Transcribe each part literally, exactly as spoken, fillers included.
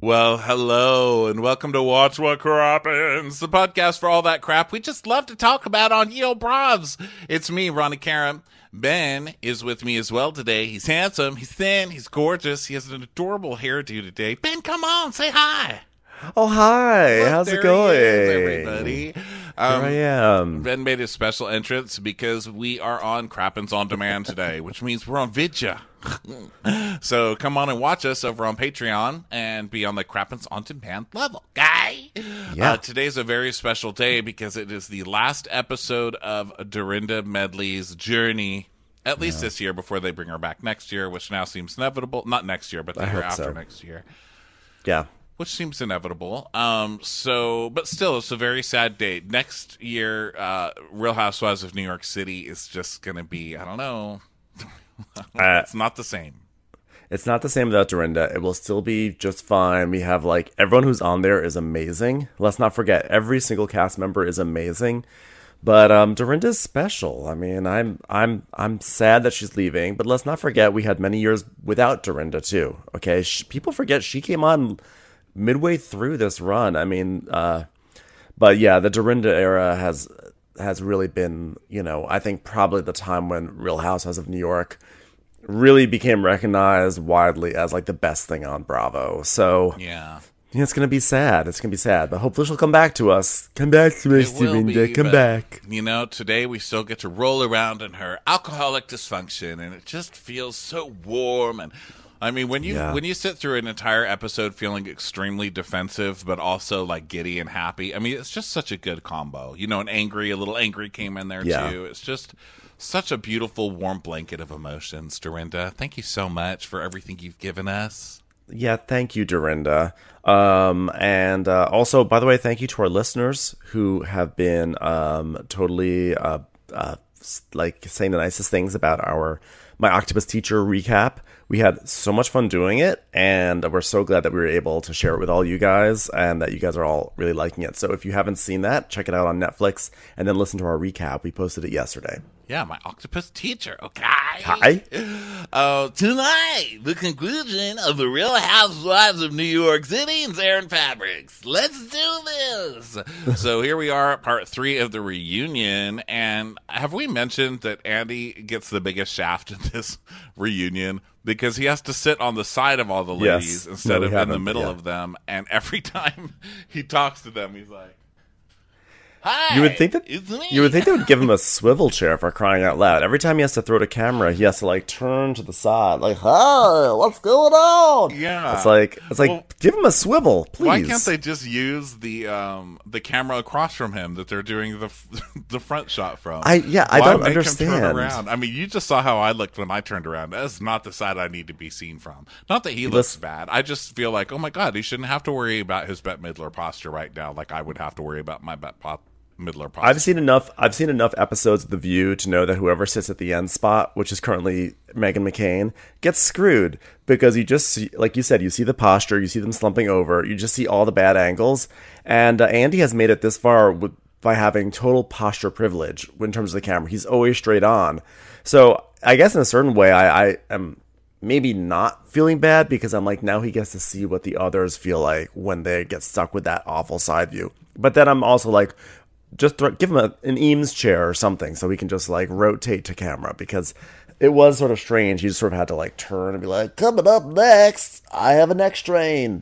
Well, hello, and welcome to Watch What Crappens, the podcast for all that crap we just love to talk about on Yo Bravs. It's me, Ronnie Karam. Ben is with me as well today. He's handsome, he's thin, he's gorgeous, he has an adorable hairdo today. Ben, come on, say hi. Oh, hi. Look, how's there it going? He is, everybody. Um, Here I am. Ben made his special entrance because we are on Crappens On Demand today, which means we're on Vidya. So come on and watch us over on Patreon and be on the Crappens On Demand level, guy. Yeah. Uh, today's a very special day because it is the last episode of Dorinda Medley's journey, at least yeah. this year, before they bring her back next year, which now seems inevitable. Not next year, but the I year hope after so. next year. Yeah. Which seems inevitable. Um, so, but still, it's a very sad date. Next year, uh, Real Housewives of New York City is just going to be, I don't know. uh, it's not the same. It's not the same without Dorinda. It will still be just fine. We have, like, everyone who's on there is amazing. Let's not forget, every single cast member is amazing. But um, Dorinda's special. I mean, I'm I'm I'm sad that she's leaving, but let's not forget we had many years without Dorinda, too. Okay? She, people forget she came on midway through this run. I mean, uh, but yeah, the Dorinda era has has really been, you know, I think probably the time when Real Housewives of New York really became recognized widely as like the best thing on Bravo. So yeah, it's gonna be sad. It's gonna be sad, but hopefully she'll come back to us. Come back to us, Dorinda. Come but, back. You know, today we still get to roll around in her alcoholic dysfunction, and it just feels so warm and. I mean, when you yeah. when you sit through an entire episode feeling extremely defensive, but also like giddy and happy, I mean, it's just such a good combo. You know, an angry, a little angry came in there yeah. too. It's just such a beautiful, warm blanket of emotions, Dorinda. Thank you so much for everything you've given us. Yeah, thank you, Dorinda. Um, and uh, also, by the way, thank you to our listeners who have been um, totally uh, uh, like saying the nicest things about our My Octopus Teacher recap. We had so much fun doing it, and we're so glad that we were able to share it with all you guys, and that you guys are all really liking it. So if you haven't seen that, check it out on Netflix, and then listen to our recap. We posted it yesterday. Yeah, My Octopus Teacher, okay? Hi. Uh, tonight, the conclusion of The Real Housewives of New York City and Zarin Fabrics. Let's do this! So here we are at part three of the reunion, and have we mentioned that Andy gets the biggest shaft in this reunion? Because he has to sit on the side of all the ladies yes. instead no, of in the middle yeah. of them, and every time he talks to them, he's like, "Hi, you would think that it's me." You would think they would give him a swivel chair for crying out loud. Every time he has to throw the camera, he has to like turn to the side, like, "Hi, what's going on?" Yeah, it's like it's like well, give him a swivel, please. Why can't they just use the um the camera across from him that they're doing the the front shot from? I yeah, I Why don't make understand. Him turn around? I mean, you just saw how I looked when I turned around. That's not the side I need to be seen from. Not that he looks Listen, bad. I just feel like, oh my god, he shouldn't have to worry about his Bette Midler posture right now, like I would have to worry about my Bette posture. Midler posture. I've seen enough. I've seen enough episodes of The View to know that whoever sits at the end spot, which is currently Meghan McCain, gets screwed because you just see, like you said, you see the posture, you see them slumping over, you just see all the bad angles, and uh, Andy has made it this far with, by having total posture privilege in terms of the camera. He's always straight on. So I guess in a certain way, I, I am maybe not feeling bad because I'm like, now he gets to see what the others feel like when they get stuck with that awful side view. But then I'm also like, just throw, give him a, an Eames chair or something so he can just like rotate to camera, because it was sort of strange. He just sort of had to like turn and be like, "Coming up next, I have a next train."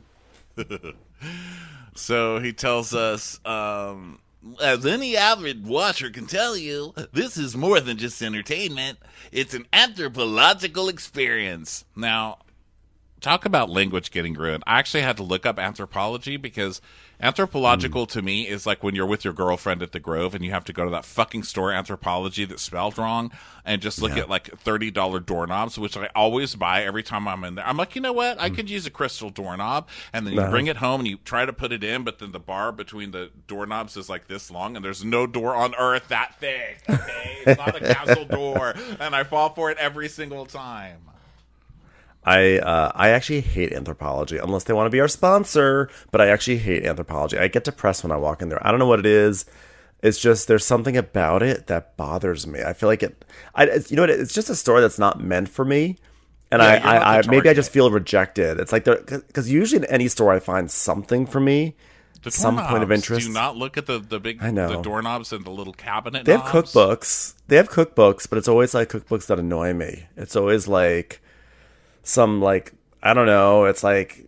So he tells us, um, as any avid watcher can tell you, this is more than just entertainment. It's an anthropological experience. Now, talk about language getting ruined. I actually had to look up anthropology because anthropological mm. to me is like when you're with your girlfriend at the Grove and you have to go to that fucking store, Anthropology, that's spelled wrong, and just look yeah. at like thirty dollars doorknobs, which I always buy every time I'm in there. I'm like, you know what? I mm. could use a crystal doorknob. And then you no. bring it home and you try to put it in, but then the bar between the doorknobs is like this long, and there's no door on earth that thick. Okay? It's not a castle door. And I fall for it every single time. I uh, I actually hate Anthropology, unless they want to be our sponsor, but I actually hate Anthropology. I get depressed when I walk in there. I don't know what it is. It's just, there's something about it that bothers me. I feel like it, I, it's, you know what, it's just a store that's not meant for me. And Yeah, I, you're not I, I the maybe I target. just feel rejected. It's like because usually in any store I find something for me, The some point of doorknobs. interest. Do you not look at the, the big I know. the doorknobs and the little cabinet They have knobs? cookbooks. They have cookbooks, but it's always like cookbooks that annoy me. It's always like some like I don't know. It's like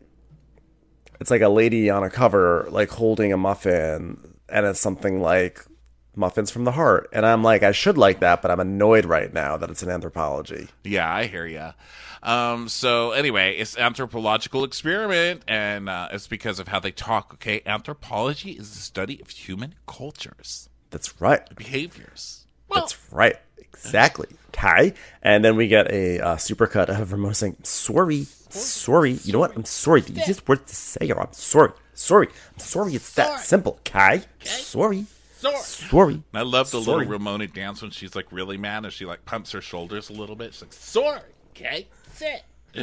it's like a lady on a cover like holding a muffin, and it's something like muffins from the heart. And I'm like, I should like that, but I'm annoyed right now that it's an anthropology. Yeah, I hear ya. Um, so anyway, it's anthropological experiment, and uh, it's because of how they talk. Okay, anthropology is the study of human cultures, That's right. behaviors. Well, That's right. Exactly. Okay. And then we get a uh, supercut of Ramona saying, sorry, sorry. You know what? I'm sorry. The easiest word to say are I'm sorry. Sorry. I'm sorry. It's that Sorry. simple. Okay. Sorry. sorry. Sorry. And I love the Sorry. little Ramona dance when she's like really mad, and she like pumps her shoulders a little bit. She's like, "Sorry, okay, sit."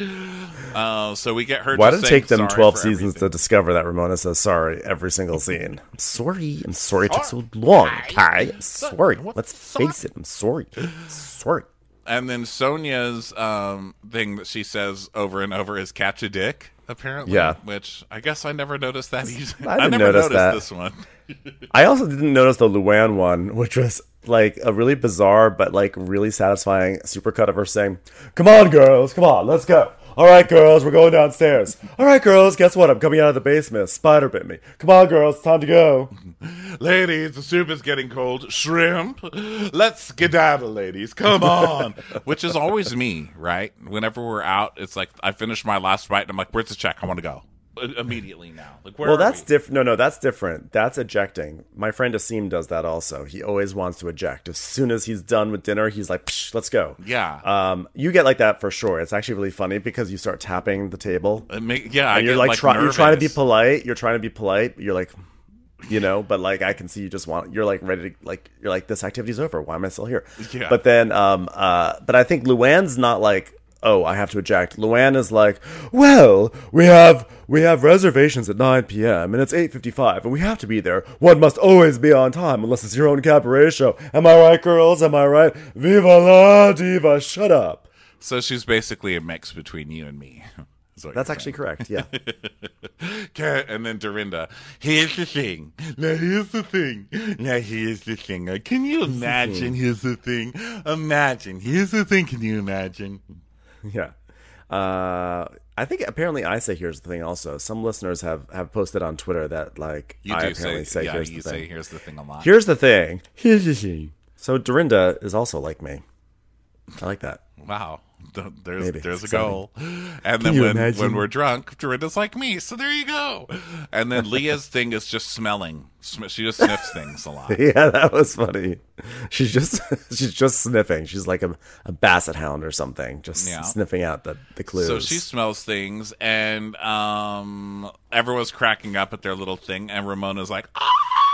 Uh, so we get her. Why just did it saying take them sorry twelve for seasons everything. to discover that Ramona says sorry every single scene? I'm sorry. I'm sorry it took so long. Okay. I'm sorry. Let's face it. I'm sorry. Sorry. And then Sonia's um, thing that she says over and over is "catch a dick." Apparently, Yeah. Which I guess I never noticed that either. I didn't never notice noticed that. this one. I also didn't notice the Luann one, which was like a really bizarre but like really satisfying supercut of her saying, "Come on, girls, come on, let's go. All right, girls, we're going downstairs. All right, girls, guess what? I'm coming out of the basement. A spider bit me. Come on, girls, it's time to go." Ladies, the soup is getting cold. Shrimp. Let's skedaddle, ladies. Come on. Which is always me, right? Whenever we're out, it's like I finish my last bite and I'm like, where's the check? I want to go. Immediately now. Like, where Well, are that's we? different. No, no, that's different. That's ejecting. My friend Asim does that also. He always wants to eject. As soon as he's done with dinner, he's like, Psh, let's go. Yeah. Um, you get like that for sure. It's actually really funny because you start tapping the table. It make, yeah, I And you're get, like, like try, you're trying to be nervous. polite. You're trying to be polite. You're like, you know, but like I can see you just want. You're like ready to like. You're like, this activity's over. Why am I still here? Yeah. But then, um, uh, but I think Luann's not like, oh, I have to eject. Luann is like, well, we have we have reservations at nine p.m. and it's eight fifty-five and we have to be there. One must always be on time unless it's your own cabaret show. Am I right, girls? Am I right? Viva la diva! Shut up. So she's basically a mix between you and me. is what That's you're actually saying. correct. Yeah. Okay, and then Dorinda, here's the thing. Now here's the thing. Now here's the thing. Uh, Can you imagine? Here's the thing. Imagine. Here's the thing. Can you imagine? Yeah. Uh, I think apparently I say here's the thing also. Some listeners have, have posted on Twitter that like You I do apparently say, say, yeah, here's you the say thing. here's the thing a lot. Here's the thing. Here's the thing. So Dorinda is also like me. I like that. Wow. Th- There's Maybe. there's a Exciting. goal. And then you when, imagine? when we're drunk, Dorinda's like me. So there you go. And then Leah's thing is just smelling. Sm- She just sniffs things a lot. Yeah, that was funny. She's just she's just sniffing. She's like a, a basset hound or something, just Yeah. sniffing out the, the clues. So she smells things, and um, everyone's cracking up at their little thing, and Ramona's like, "Ah!"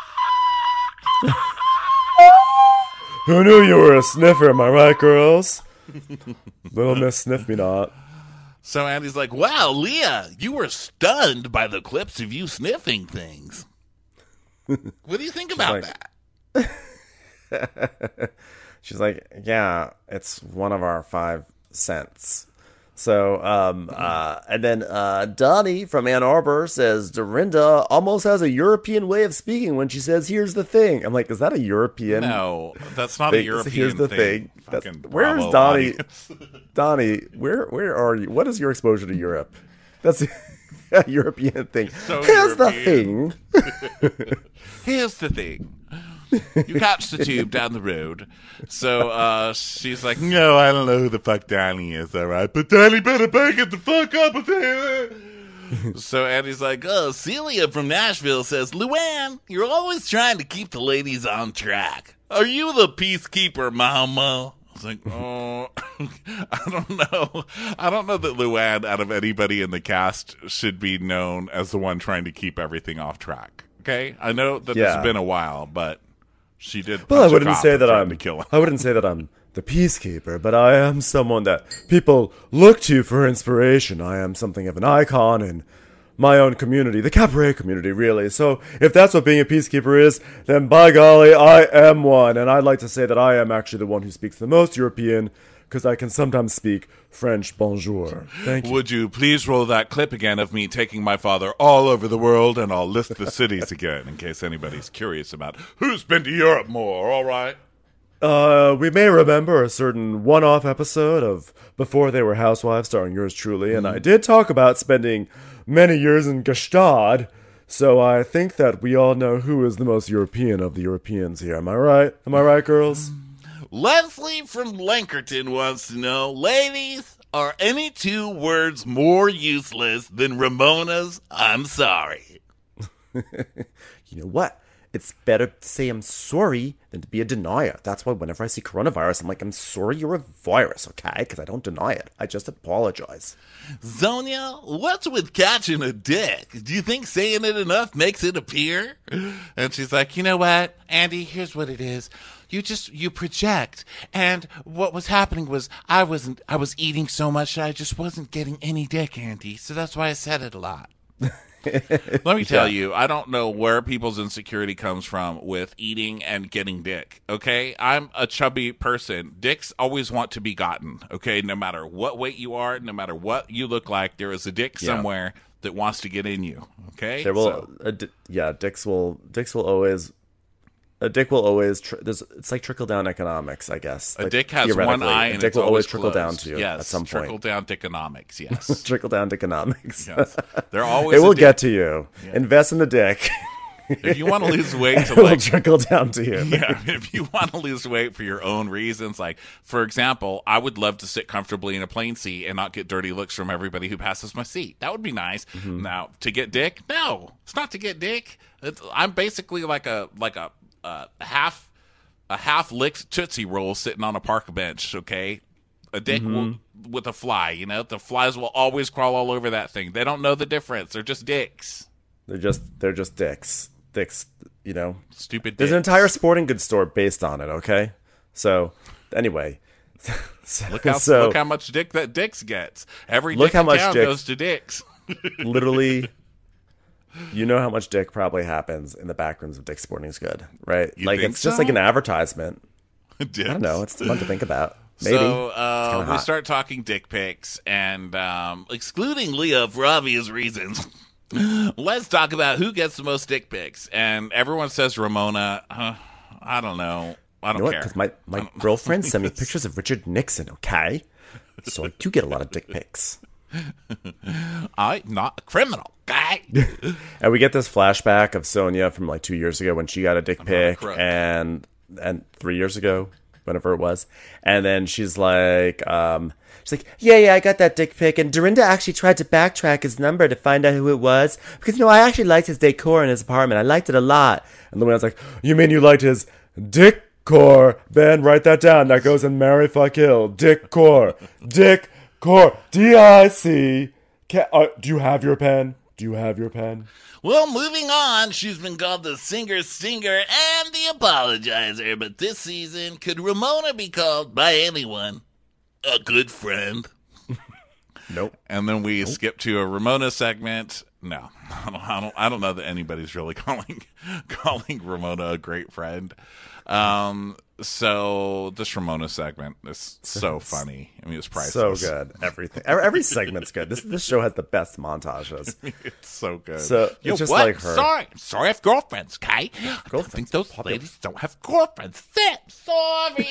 Who knew you were a sniffer, am I right, girls? Little Miss Sniff Me Not. So Andy's like, wow, Leah, you were stunned by the clips of you sniffing things. What do you think about like- that? She's like, yeah, it's one of our five cents. So, um, uh, and then uh, Donnie from Ann Arbor says Dorinda almost has a European way of speaking when she says, here's the thing. I'm like, is that a European? No, that's not a Thing- European here's the thing. thing. That's- Fucking where's Bravo Donnie? audience. Donnie, where where are you? What is your exposure to Europe? That's a European thing. So Here's European. the thing. Here's the thing. You catch the tube down the road. So uh, she's like, no, I don't know who the fuck Donnie is, all right? But Donnie better back it the fuck up with it. So Andy's like, oh, Celia from Nashville says, Luann, you're always trying to keep the ladies on track. Are you the peacekeeper, mama? I was like, oh, I don't know. I don't know that Luann, out of anybody in the cast, should be known as the one trying to keep everything off track. Okay? I know that Yeah. it's been a while, but she did. Well, I punch a wouldn't cop say and that threaten I'm. to kill him. I wouldn't say that I'm the peacekeeper, but I am someone that people look to for inspiration. I am something of an icon in my own community, the cabaret community, really. So if that's what being a peacekeeper is, then by golly, I am one. And I'd like to say that I am actually the one who speaks the most European because I can sometimes speak French bonjour. Thank you. Would you please roll that clip again of me taking my father all over the world, and I'll list the cities again in case anybody's curious about who's been to Europe more, all right? Uh, we may remember a certain one-off episode of Before They Were Housewives starring yours truly, and I did talk about spending many years in Gstaad, so I think that we all know who is the most European of the Europeans here. Am I right? Am I right, girls? Leslie from Lankerton wants to know, ladies, are any two words more useless than Ramona's I'm sorry? You know what? It's better to say I'm sorry than to be a denier. That's why whenever I see coronavirus, I'm like, I'm sorry you're a virus, okay? Because I don't deny it. I just apologize. Zonia, what's with catching a dick? Do you think saying it enough makes it appear? And she's like, you know what, Andy, here's what it is. You just, you project. And what was happening was I wasn't, I was eating so much that I just wasn't getting any dick, Andy. So that's why I said it a lot. Let me tell yeah. you, I don't know where people's insecurity comes from with eating and getting dick, okay? I'm a chubby person. Dicks always want to be gotten, okay? No matter what weight you are, no matter what you look like, there is a dick yeah. somewhere that wants to get in you, okay? There will, so. a di- yeah, dicks will, dicks will always... A dick will always, tr- there's, it's like trickle-down economics, I guess. A like, dick has one eye and a dick it's will always closed. trickle down to you yes, at some point. Trickle-down dickonomics, yes. Trickle-down dickonomics. Yes. They're always it will dick- get to you. Yeah. Invest in the dick. If you want to lose weight to it will like... trickle down to you. Yeah, if you want to lose weight for your own reasons, like, for example, I would love to sit comfortably in a plane seat and not get dirty looks from everybody who passes my seat. That would be nice. Mm-hmm. Now, to get dick? No, it's not to get dick. It's, I'm basically like a like a, a half... A half-licked Tootsie Roll sitting on a park bench, okay? A dick mm-hmm. will, with a fly, you know? The flies will always crawl all over that thing. They don't know the difference. They're just dicks. They're just they're just dicks. Dicks, you know? Stupid dicks. There's an entire sporting goods store based on it, okay? So, anyway. so, look, how, so, look how much dick that Dicks gets. Every look dick how in much town dick, goes to Dicks. Literally... You know how much dick probably happens in the back rooms of Dick's Sporting Goods, right? You like think it's just so? like an advertisement. Dicks. I don't know. It's fun to think about. Maybe. So uh, we hot. start talking dick pics, and um, excluding Leah for obvious reasons, let's talk about who gets the most dick pics. And everyone says Ramona. Uh, I don't know. I don't you know care. Because my, my girlfriend sent me pictures of Richard Nixon, okay? So I do get a lot of dick pics. I'm not a criminal, guy. And we get this flashback of Sonia from like two years ago when she got a dick pic, and and three years ago, whenever it was. And then she's like, um, she's like, yeah, yeah, I got that dick pic. And Dorinda actually tried to backtrack his number to find out who it was because, you know, I actually liked his decor in his apartment. I liked it a lot. And the was like, you mean you liked his dick core? Ben, write that down. That goes in Marry Fuck Hill. Dick core. Dick core. D I C. Can, uh, do you have your pen? Do you have your pen? Well, moving on, she's been called the singer stinger and the apologizer, but this season, could Ramona be called by anyone a good friend? Nope. And then we nope. skip to a Ramona segment. No, I don't, I don't, I don't know that anybody's really calling calling Ramona a great friend. Um, so this Ramona segment is so funny. I mean, it's priceless. So good. Everything. Every, every segment's good. This this show has the best montages. It's so good. So Yo, it's just what? like her. Sorry, sorry, I have girlfriends, okay? Girlfriends. I think those popular. ladies don't have girlfriends. Sorry,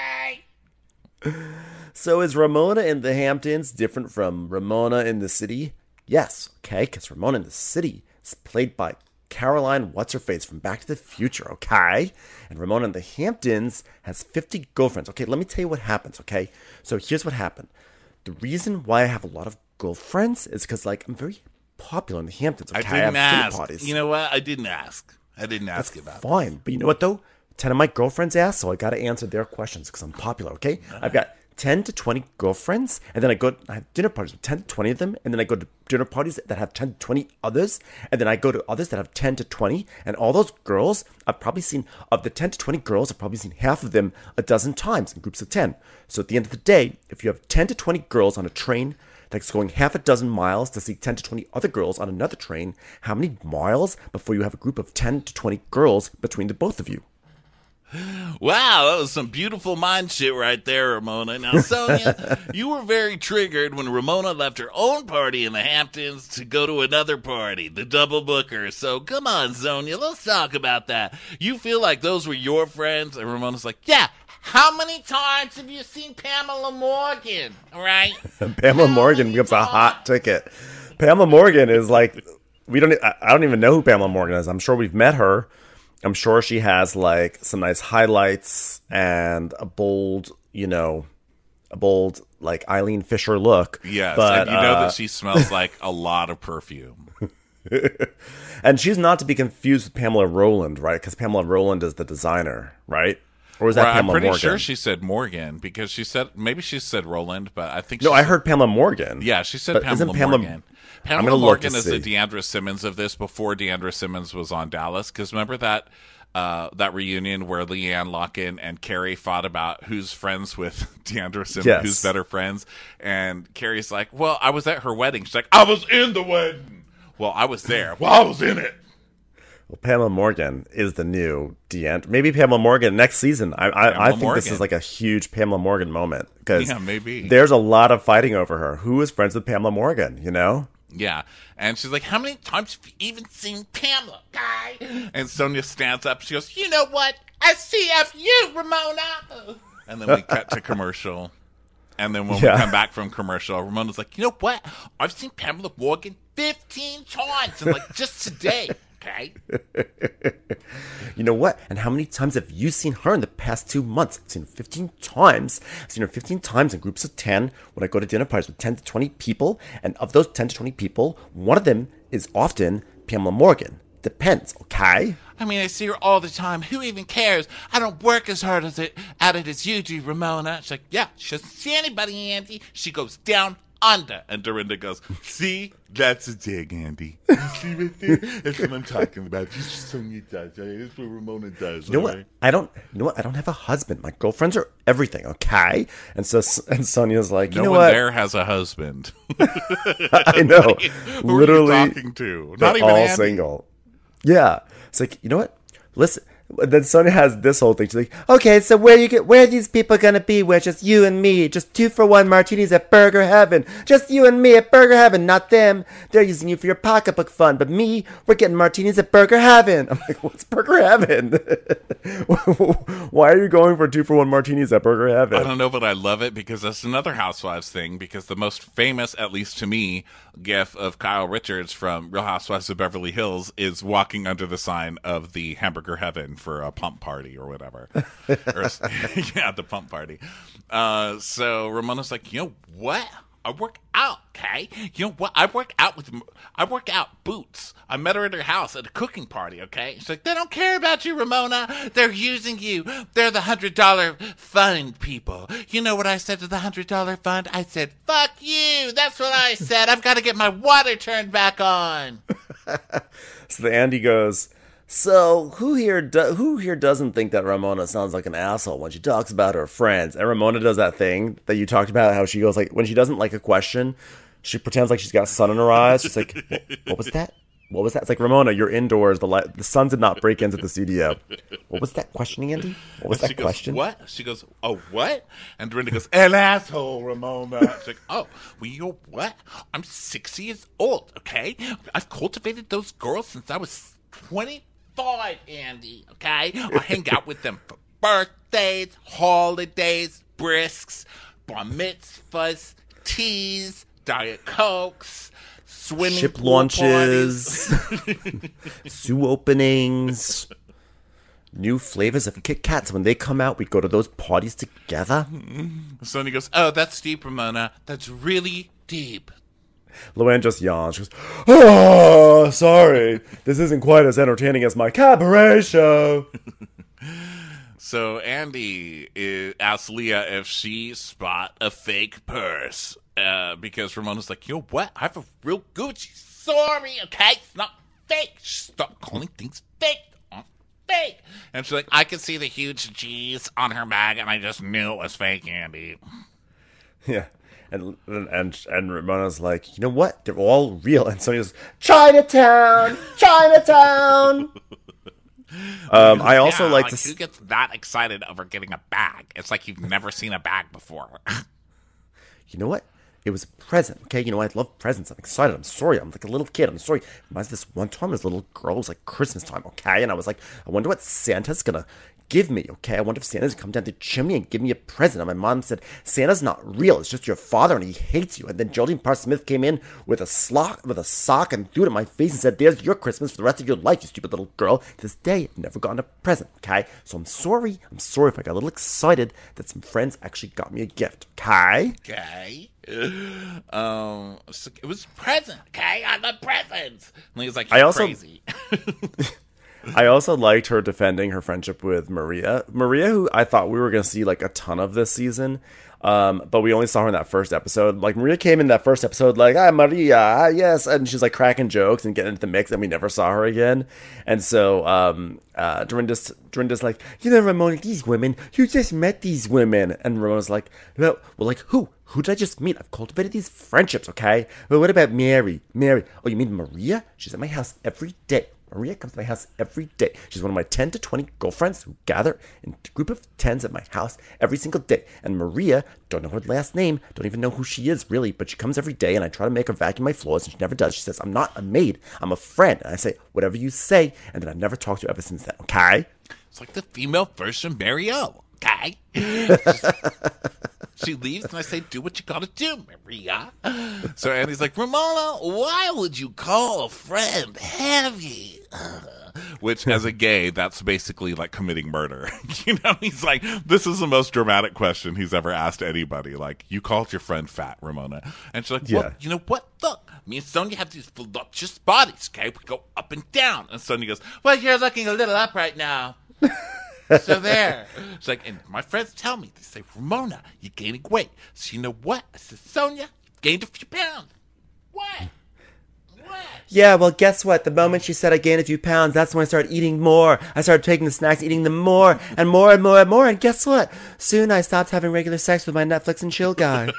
okay. So is Ramona in the Hamptons different from Ramona in the city? Yes, okay, because Ramona in the city is played by Caroline What's-Her-Face from Back to the Future, okay? And Ramona in the Hamptons has fifty girlfriends. Okay, let me tell you what happens, okay? So here's what happened. The reason why I have a lot of girlfriends is because, like, I'm very popular in the Hamptons, okay? I didn't I have ask. parties. You know what? I didn't ask. I didn't ask That's about fine. that. But you know what, though? ten of my girlfriends asked, so I got to answer their questions because I'm popular, okay? Uh-huh. I've got ten to twenty girlfriends, and then I go, I have dinner parties with ten to twenty of them, and then I go to dinner parties that have ten to twenty others, and then I go to others that have ten to twenty, and all those girls, I've probably seen, of the ten to twenty girls, I've probably seen half of them a dozen times in groups of ten. So at the end of the day, if you have ten to twenty girls on a train that's going half a dozen miles to see ten to twenty other girls on another train, how many miles before you have a group of ten to twenty girls between the both of you? Wow, that was some beautiful mind shit right there, Ramona. Now, Sonia, you were very triggered when Ramona left her own party in the Hamptons to go to another party, the Double Booker. So come on, Sonia, let's talk about that. You feel like those were your friends? And Ramona's like, yeah. How many times have you seen Pamela Morgan? All right. Pamela How Morgan becomes times? a hot ticket. Pamela Morgan is like, we don't. I don't even know who Pamela Morgan is. I'm sure we've met her. I'm sure she has like some nice highlights and a bold, you know, a bold like Eileen Fisher look. Yes, but, and you know uh, that she smells like a lot of perfume. And she's not to be confused with Pamela Rowland, right? Because Pamela Rowland is the designer, right? Or was that well, Pamela I'm pretty Morgan? sure she said Morgan because she said maybe she said Roland, but I think no. She I said, heard Pamela Morgan. Yeah, she said but Pamela isn't Pamela, Morgan. I'm Pamela Morgan look is see. the Deandra Simmons of this before Deandra Simmons was on Dallas. Because remember that uh, that reunion where Leanne Locken and Carrie fought about who's friends with Deandra Simmons, yes. who's better friends, and Carrie's like, "Well, I was at her wedding." She's like, "I was in the wedding." Well, I was there. Well, I was in it. Well, Pamela Morgan is the new Deandra. Maybe Pamela Morgan next season. I I, I think Morgan. This is like a huge Pamela Morgan moment because yeah, maybe there's a lot of fighting over her. Who is friends with Pamela Morgan? You know? Yeah, and she's like, "How many times have you even seen Pamela, guy?" And Sonia stands up. She goes, "You know what? I C F you, Ramona." And then we cut to commercial. And then when yeah. we come back from commercial, Ramona's like, "You know what? I've seen Pamela Morgan fifteen times, and like just today." Okay. You know what? And how many times have you seen her in the past two months? I've seen her fifteen times. I've seen her fifteen times in groups of ten when I go to dinner parties with ten to twenty people. And of those ten to twenty people, one of them is often Pamela Morgan. Depends, okay? I mean, I see her all the time. Who even cares? I don't work as hard as it, at it as you do, Ramona. She's like, yeah, she doesn't see anybody, Andy. She goes down under. And Dorinda goes, see, that's a dig, Andy. You see right there? That's what I'm talking about. This is Sonia does. Right? That's what Ramona does. You know what? Right? I don't. You know what? I don't have a husband. My girlfriends are everything. Okay. And so, and Sonia's like, you no know one what? there has a husband. I know. Who Literally, are you talking to? They're Not even all Andy. single. Yeah. It's like, you know what? Listen. Then Sonia has this whole thing. She's like, okay, so where you get, where are these people gonna be? Where just you and me, just two for one martinis at Burger Heaven, just you and me at Burger Heaven, not them. They're using you for your pocketbook fund, but me, we're getting martinis at Burger Heaven. I'm like, what's Burger Heaven? Why are you going for two for one martinis at Burger Heaven? I don't know, but I love it because that's another Housewives thing. Because the most famous, at least to me, gif of Kyle Richards from Real Housewives of Beverly Hills is walking under the sign of the Hamburger Heaven for a pump party or whatever. or, yeah, the pump party. Uh, so Ramona's like, you know what? I work out, okay? You know what? I work out with, I work out Boots. I met her at her house at a cooking party, okay? She's like, they don't care about you, Ramona. They're using you. They're the one hundred dollar fund people. You know what I said to the one hundred dollar fund? I said, fuck you. That's what I said. I've got to get my water turned back on. So the Andy goes, so who here do- who here doesn't think that Ramona sounds like an asshole when she talks about her friends? And Ramona does that thing that you talked about, how she goes like, when she doesn't like a question, she pretends like she's got sun in her eyes. She's like, what, what was that? What was that? It's like, Ramona, you're indoors. The light, the sun did not break into the studio. What was that questioning, Andy? What was and that she goes, question? What? She goes, oh, what? And Dorinda goes, an asshole, Ramona. She's like, oh, well, you know what? I'm sixty years old, okay? I've cultivated those girls since I was twenty-five, Andy, okay? I hang out with them for birthdays, holidays, brisks, bar mitzvahs, teas, Diet Cokes, swimming ship pool launches, zoo openings, new flavors of Kit Kats. When they come out, we go to those parties together. Sonia goes, oh, that's deep, Ramona. That's really deep. Luann just yawns. She goes, oh, sorry. This isn't quite as entertaining as my cabaret show. So Andy is, asks Leah if she spot a fake purse. Uh, because Ramona's like, you know what? I have a real Gucci. Sorry, okay? It's not fake. Stop calling things fake. They're not fake. And she's like, I could see the huge G's on her bag, and I just knew it was fake, Andy. Yeah. And and and Ramona's like, you know what? They're all real. And Sonia's, Chinatown! Chinatown! Um, I also yeah, like like to. who s- gets that excited over getting a bag? It's like you've never seen a bag before. You know what? It was a present, okay? You know, I love presents. I'm excited. I'm sorry. I'm like a little kid. I'm sorry. It reminds me of this one time, this little girl, it was like Christmas time, okay? And I was like, I wonder what Santa's gonna give me, okay? I wonder if Santa's gonna come down the chimney and give me a present. And my mom said, Santa's not real. It's just your father and he hates you. And then Geraldine Parr Smith came in with a slock, with a sock and threw it in my face and said, there's your Christmas for the rest of your life, you stupid little girl. To this day, I've never gotten a present, okay? So I'm sorry. I'm sorry if I got a little excited that some friends actually got me a gift, okay? Okay. Um, so it was a present. Okay, I love presents. And he was like, I also- crazy. I also liked her defending her friendship with Maria. Maria, who I thought we were going to see like a ton of this season, um, but we only saw her in that first episode. Like Maria came in that first episode like, ah, Maria, ah, yes, and she's like cracking jokes and getting into the mix, and we never saw her again. And so um, uh, Dorinda's, Dorinda's like, you know, Ramona, these women, you just met these women. And Ramona's like, no, well, like who? Who did I just meet? I've cultivated these friendships, okay? Well, what about Mary? Mary. Oh, you mean Maria? She's at my house every day. Maria comes to my house every day. She's one of my ten to twenty girlfriends who gather in a group of tens at my house every single day. And Maria, don't know her last name, don't even know who she is really, but she comes every day and I try to make her vacuum my floors and she never does. She says, I'm not a maid, I'm a friend. And I say, whatever you say, and then I've never talked to her ever since then, okay? It's like the female version of Mario. Okay. She leaves and I say, do what you gotta do, Maria. So Andy's like, Ramona, why would you call a friend heavy? Which, as a gay, that's basically like committing murder. You know, he's like, this is the most dramatic question he's ever asked anybody. Like, you called your friend fat, Ramona. And she's like, well, Yeah. you know what? Look, me and Sonia have these voluptuous bodies, okay? We go up and down. And Sonia goes, well, you're looking a little up right now. So there. It's like, and my friends tell me, they say, Ramona, you're gaining weight. So you know what? I said, Sonia, you've gained a few pounds. What? What? Yeah, well, guess what? The moment she said I gained a few pounds, that's when I started eating more. I started taking the snacks, eating them more and more and more and more. And guess what? Soon I stopped having regular sex with my Netflix and chill guy.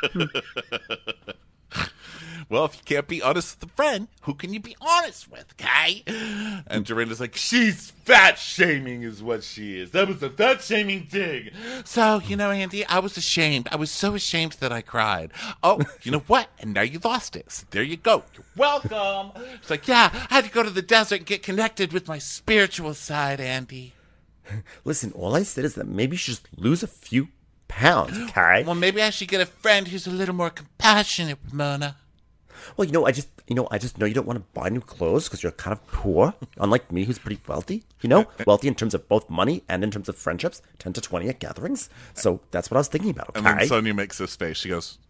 Well, if you can't be honest with a friend, who can you be honest with, okay? And Dorinda's like, she's fat shaming is what she is. That was a fat shaming dig. So, you know, Andy, I was ashamed. I was so ashamed that I cried. Oh, you know what? And now you lost it. So there you go. You're welcome. It's like, yeah, I had to go to the desert and get connected with my spiritual side, Andy. Listen, all I said is that maybe you should just lose a few pounds, okay? Well, maybe I should get a friend who's a little more compassionate, Ramona. Well, you know, I just, you know, I just know you don't want to buy new clothes because you're kind of poor, unlike me, who's pretty wealthy. You know, wealthy in terms of both money and in terms of friendships, ten to twenty at gatherings. So that's what I was thinking about. Okay. And then Sonia makes this face. She goes,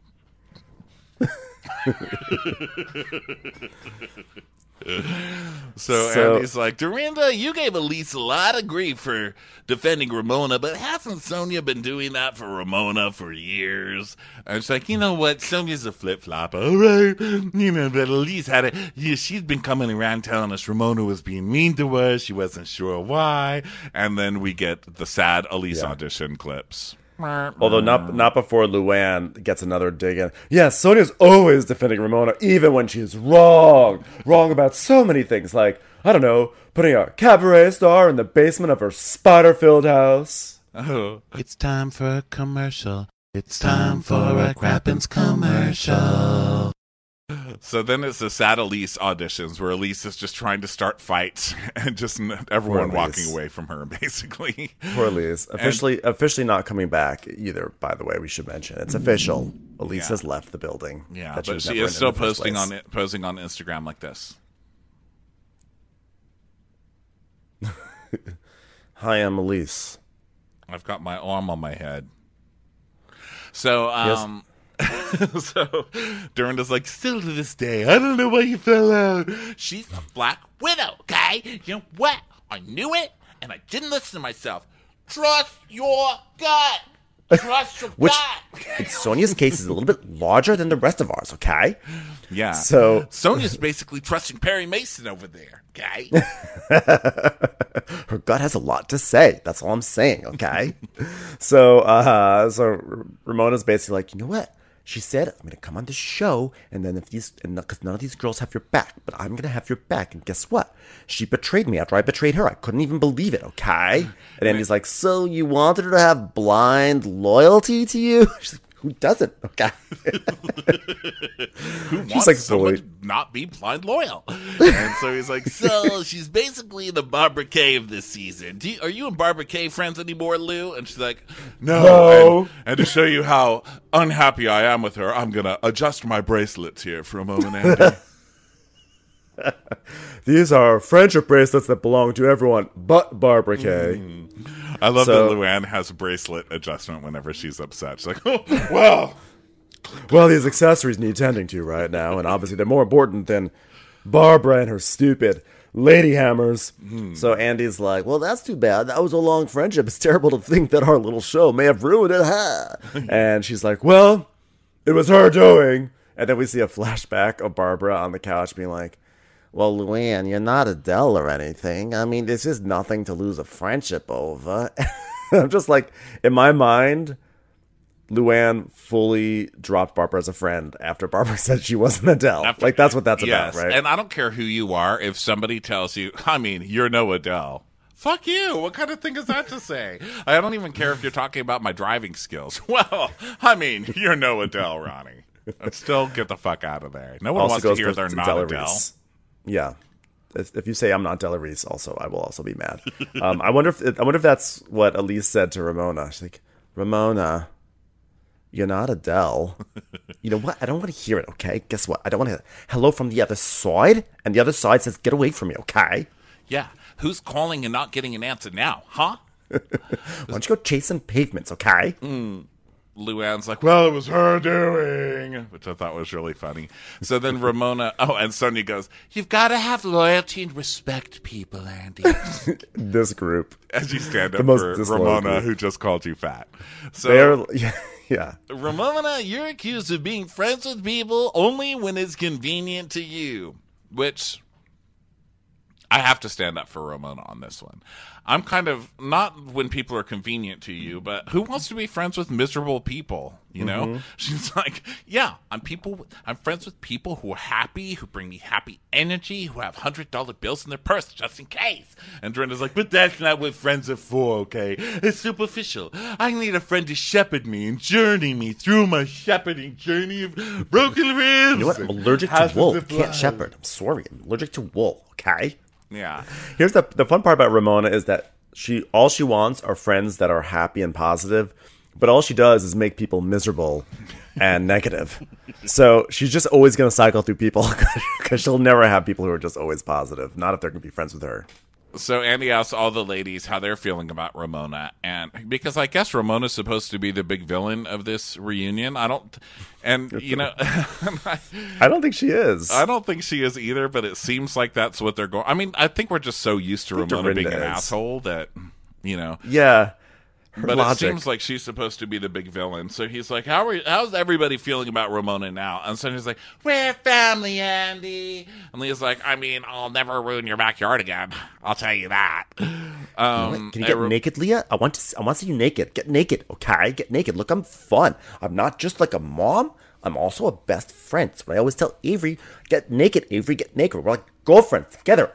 So, So- Andy's like, Dorinda, you gave Elise a lot of grief for defending Ramona, but hasn't Sonia been doing that for Ramona for years? And it's like, you know what? Sonia's a flip-flopper, all right? You know, but Elise had it. Yeah, she's been coming around telling us Ramona was being mean to her. She wasn't sure why. And then we get the sad Elise Yeah. audition clips. Although not not before Luann gets another dig in. Yeah, Sonia's always defending Ramona, even when she's wrong. Wrong about so many things, like, I don't know, putting a cabaret star in the basement of her spider-filled house. Oh. It's time for a commercial. It's time for a Crappens commercial. So then it's the sad Elise auditions where Elise is just trying to start fights and just n- everyone Poor walking Elise. away from her, basically. Poor Elise. Officially, officially not coming back either, by the way, we should mention. It's official. Elise Yeah. has left the building. Yeah, that but was she never in is in still the first posting place. on it, posing on Instagram like this. Hi, I'm Elise. I've got my arm on my head. So, um, so Dorinda's like, still to this day, I don't know why you fell out. She's a Black Widow, okay? You know what? I knew it, and I didn't listen to myself. Trust your gut. Trust your Which, gut. in Sonia's case, is a little bit larger than the rest of ours, okay? Yeah. So- Sonia's basically trusting Perry Mason over there, okay? Her gut has a lot to say. That's all I'm saying, okay? so, uh, so Ramona's basically like, you know what? She said, I'm going to come on the show, and then if these, and because none of these girls have your back, but I'm going to have your back. And guess what? She betrayed me after I betrayed her. I couldn't even believe it, okay? And then he's like, so you wanted her to have blind loyalty to you? She's like, who doesn't? Okay. Who wants like, someone boy. to not be blind loyal? And so he's like, so she's basically the Barbara Kay of this season. Do you, are you and Barbara Kay friends anymore, Lou? And she's like, no. No. And, and to show you how unhappy I am with her, I'm going to adjust my bracelets here for a moment, Andy. These are friendship bracelets that belong to everyone but Barbara Kay. Mm. I love So- that Luann has a bracelet adjustment whenever she's upset. She's like, oh, well. Well, these accessories need tending to right now, and obviously they're more important than Barbara and her stupid lady hammers. Hmm. So Andy's like, well, that's too bad. That was a long friendship. It's terrible to think that our little show may have ruined it. Ha. And she's like, well, it was her doing. And then we see a flashback of Barbara on the couch being like, well, Luann, you're not Adele or anything. I mean, this is nothing to lose a friendship over. I'm just like, in my mind, Luann fully dropped Barbara as a friend after Barbara said she wasn't Adele. After- like, that's what that's yes, about, right? And I don't care who you are. If somebody tells you, I mean, you're no Adele. Fuck you. What kind of thing is that to say? I don't even care if you're talking about my driving skills. Well, I mean, you're no Adele, Ronnie. And still get the fuck out of there. No one Also wants to goes hear for they're not Della Adele. Reese. Yeah. If, if you say I'm not Della Reese, also, I will also be mad. um, I wonder if I wonder if that's what Elise said to Ramona. She's like, Ramona, you're not Adele. You know what? I don't want to hear it, okay? Guess what? I don't want to hello from the other side, and the other side says, get away from me, okay? Yeah. Who's calling and not getting an answer now, huh? Why don't you go chase some pavements, okay? Luann's like, well, it was her doing, which I thought was really funny. So then Ramona, oh, and Sonia goes, you've got to have loyalty and respect people, Andy. This group. As you stand The up most for disloyal Ramona, group. who just called you fat. So They're, yeah, yeah. Ramona, you're accused of being friends with people only when it's convenient to you, which I have to stand up for Ramona on this one. I'm kind of, not when people are convenient to you, but who wants to be friends with miserable people, you know? Mm-hmm. She's like, yeah, I'm people, I'm friends with people who are happy, who bring me happy energy, who have one hundred dollar bills in their purse just in case. And Dorinda's like, but that's not what friends are for, okay? It's superficial. I need a friend to shepherd me and journey me through my shepherding journey of broken ribs. You know what? I'm allergic to houses wool. of Can't blood. shepherd. I'm sorry. I'm allergic to wool, okay? Yeah. Here's the the fun part about Ramona is that she all she wants are friends that are happy and positive, but all she does is make people miserable and negative. So she's just always going to cycle through people because she'll never have people who are just always positive. Not if they're going to be friends with her. So Andy asks all the ladies how they're feeling about Ramona, and because I guess Ramona's supposed to be the big villain of this reunion, I don't, and you know, I, I don't think she is. I don't think she is either. But it seems like that's what they're going. I mean, I think we're just so used to think Ramona being Dorinda an is. asshole that, you know. Yeah. Her But logic. it seems like she's supposed to be the big villain. So he's like, "How are how's everybody feeling about Ramona now?" And Sonya's like, "We're family, Andy." And Leah's like, "I mean, I'll never ruin your backyard again. I'll tell you that." Um, Can you get and Ra- naked, Leah? I want to. I want to see you naked. Get naked, okay? Get naked. Look, I'm fun. I'm not just like a mom. I'm also a best friend. So I always tell Avery, "Get naked, Avery. Get naked." We're like girlfriends together.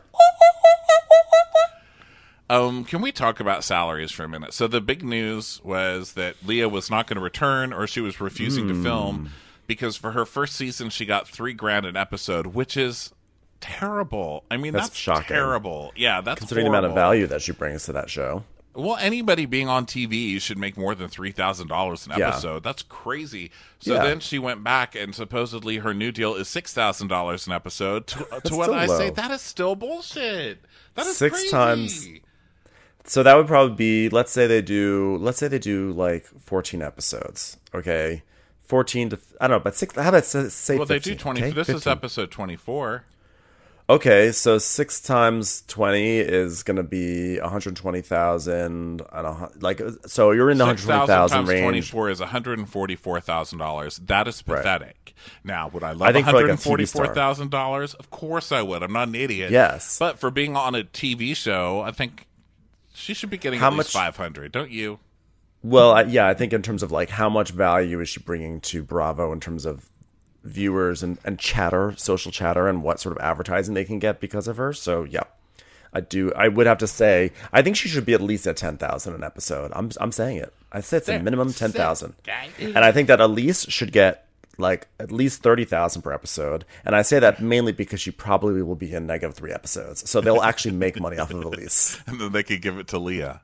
Um, can we talk about salaries for a minute? So the big news was that Leah was not going to return, or she was refusing to film because for her first season she got three grand an episode, which is terrible. I mean, That's that's, shocking. terrible. Yeah, that's Considering the amount of horrible. value that she brings to that show. Well, anybody being on T V should make more than three thousand dollars an Yeah. episode. That's crazy. So Yeah. then she went back, and supposedly her new deal is six thousand dollars an episode. To, to what still I say, low. that is still bullshit. That is Six crazy. times- So that would probably be, let's say they do, let's say they do like fourteen episodes, okay? fourteen to, I don't know, but six, how about say say Well, they fifteen, do twenty. okay? This is fifteen. episode twenty-four. Okay, so six times twenty is going to be one hundred twenty thousand, and a, hun- like, so you're in the Six one hundred twenty thousand thousand times range. twenty-four is one hundred and forty-four thousand dollars. That is pathetic. Now, would I love I one think for, like, hundred a and T V star. forty-four thousand dollars? Of course I would. I'm not an idiot. Yes. But for being on a T V show, I think she should be getting How at least much- five hundred. Don't you? Well, I, yeah, I think in terms of like how much value is she bringing to Bravo in terms of viewers and, and chatter, social chatter, and what sort of advertising they can get because of her. So yeah, I do. I would have to say I think she should be at least at ten thousand an episode. I'm I'm saying it. I say it's a minimum ten thousand, and I think that Elise should get like at least thirty thousand per episode. And I say that mainly because she probably will be in negative three episodes, so they'll actually make money off of Elise, and then they could give it to Leah.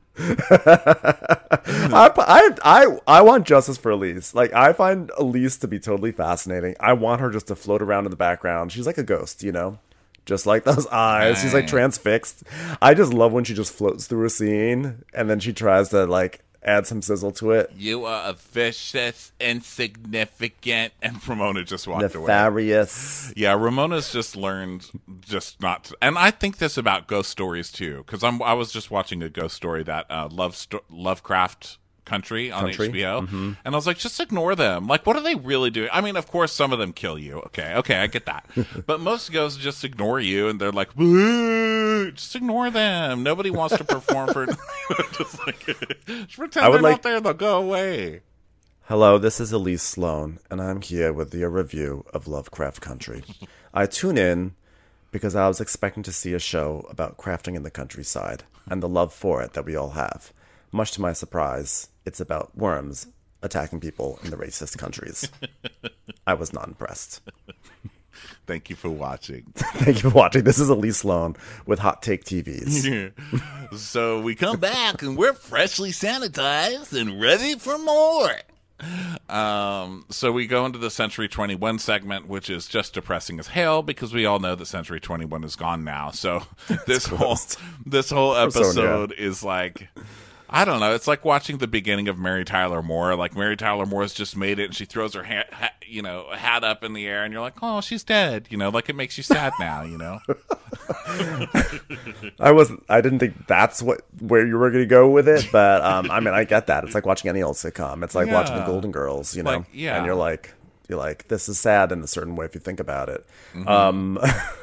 I, I, I, I want justice for Elise. Like, I find Elise to be totally fascinating. I want her just to float around in the background. She's like a ghost, you know? Just like those eyes. She's like transfixed. I just love when she just floats through a scene and then she tries to, like, add some sizzle to it. You are a vicious, insignificant, and Ramona just walked Nefarious. away. Nefarious. Yeah, Ramona's just learned just not to, and I think this about ghost stories too, because I'm I was just watching a ghost story that uh, Love Sto- Lovecraft Country on Country? H B O, Mm-hmm. and I was like, just ignore them. Like, what are they really doing? I mean, of course, some of them kill you. Okay, okay, I get that. But most ghosts just ignore you, and they're like, "Boo!" Just ignore them. Nobody wants to perform for. just like, just pretend I would they're like- not there. They'll go away. Hello, this is Elise Sloan, and I'm here with your review of Lovecraft Country. I tune in because I was expecting to see a show about crafting in the countryside and the love for it that we all have. Much to my surprise, it's about worms attacking people in the racist countries. I was not impressed. Thank you for watching. Thank you for watching. This is Elise Sloan with Hot Take T Vs. So we come back and we're freshly sanitized and ready for more. Um, so we go into the Century twenty-one segment, which is just depressing as hell because we all know that Century twenty-one is gone now. So this whole this whole episode is like, I don't know. It's like watching the beginning of Mary Tyler Moore. Like Mary Tyler Moore's just made it, and she throws her hat, ha- you know, hat up in the air, and you're like, oh, she's dead. You know, like it makes you sad now. You know. I wasn't. I didn't think that's what where you were going to go with it, but um, I mean, I get that. It's like watching any old sitcom. It's like Yeah. watching the Golden Girls. You know, Like, yeah. and you're like, you're like, this is sad in a certain way if you think about it. Mm-hmm. Um,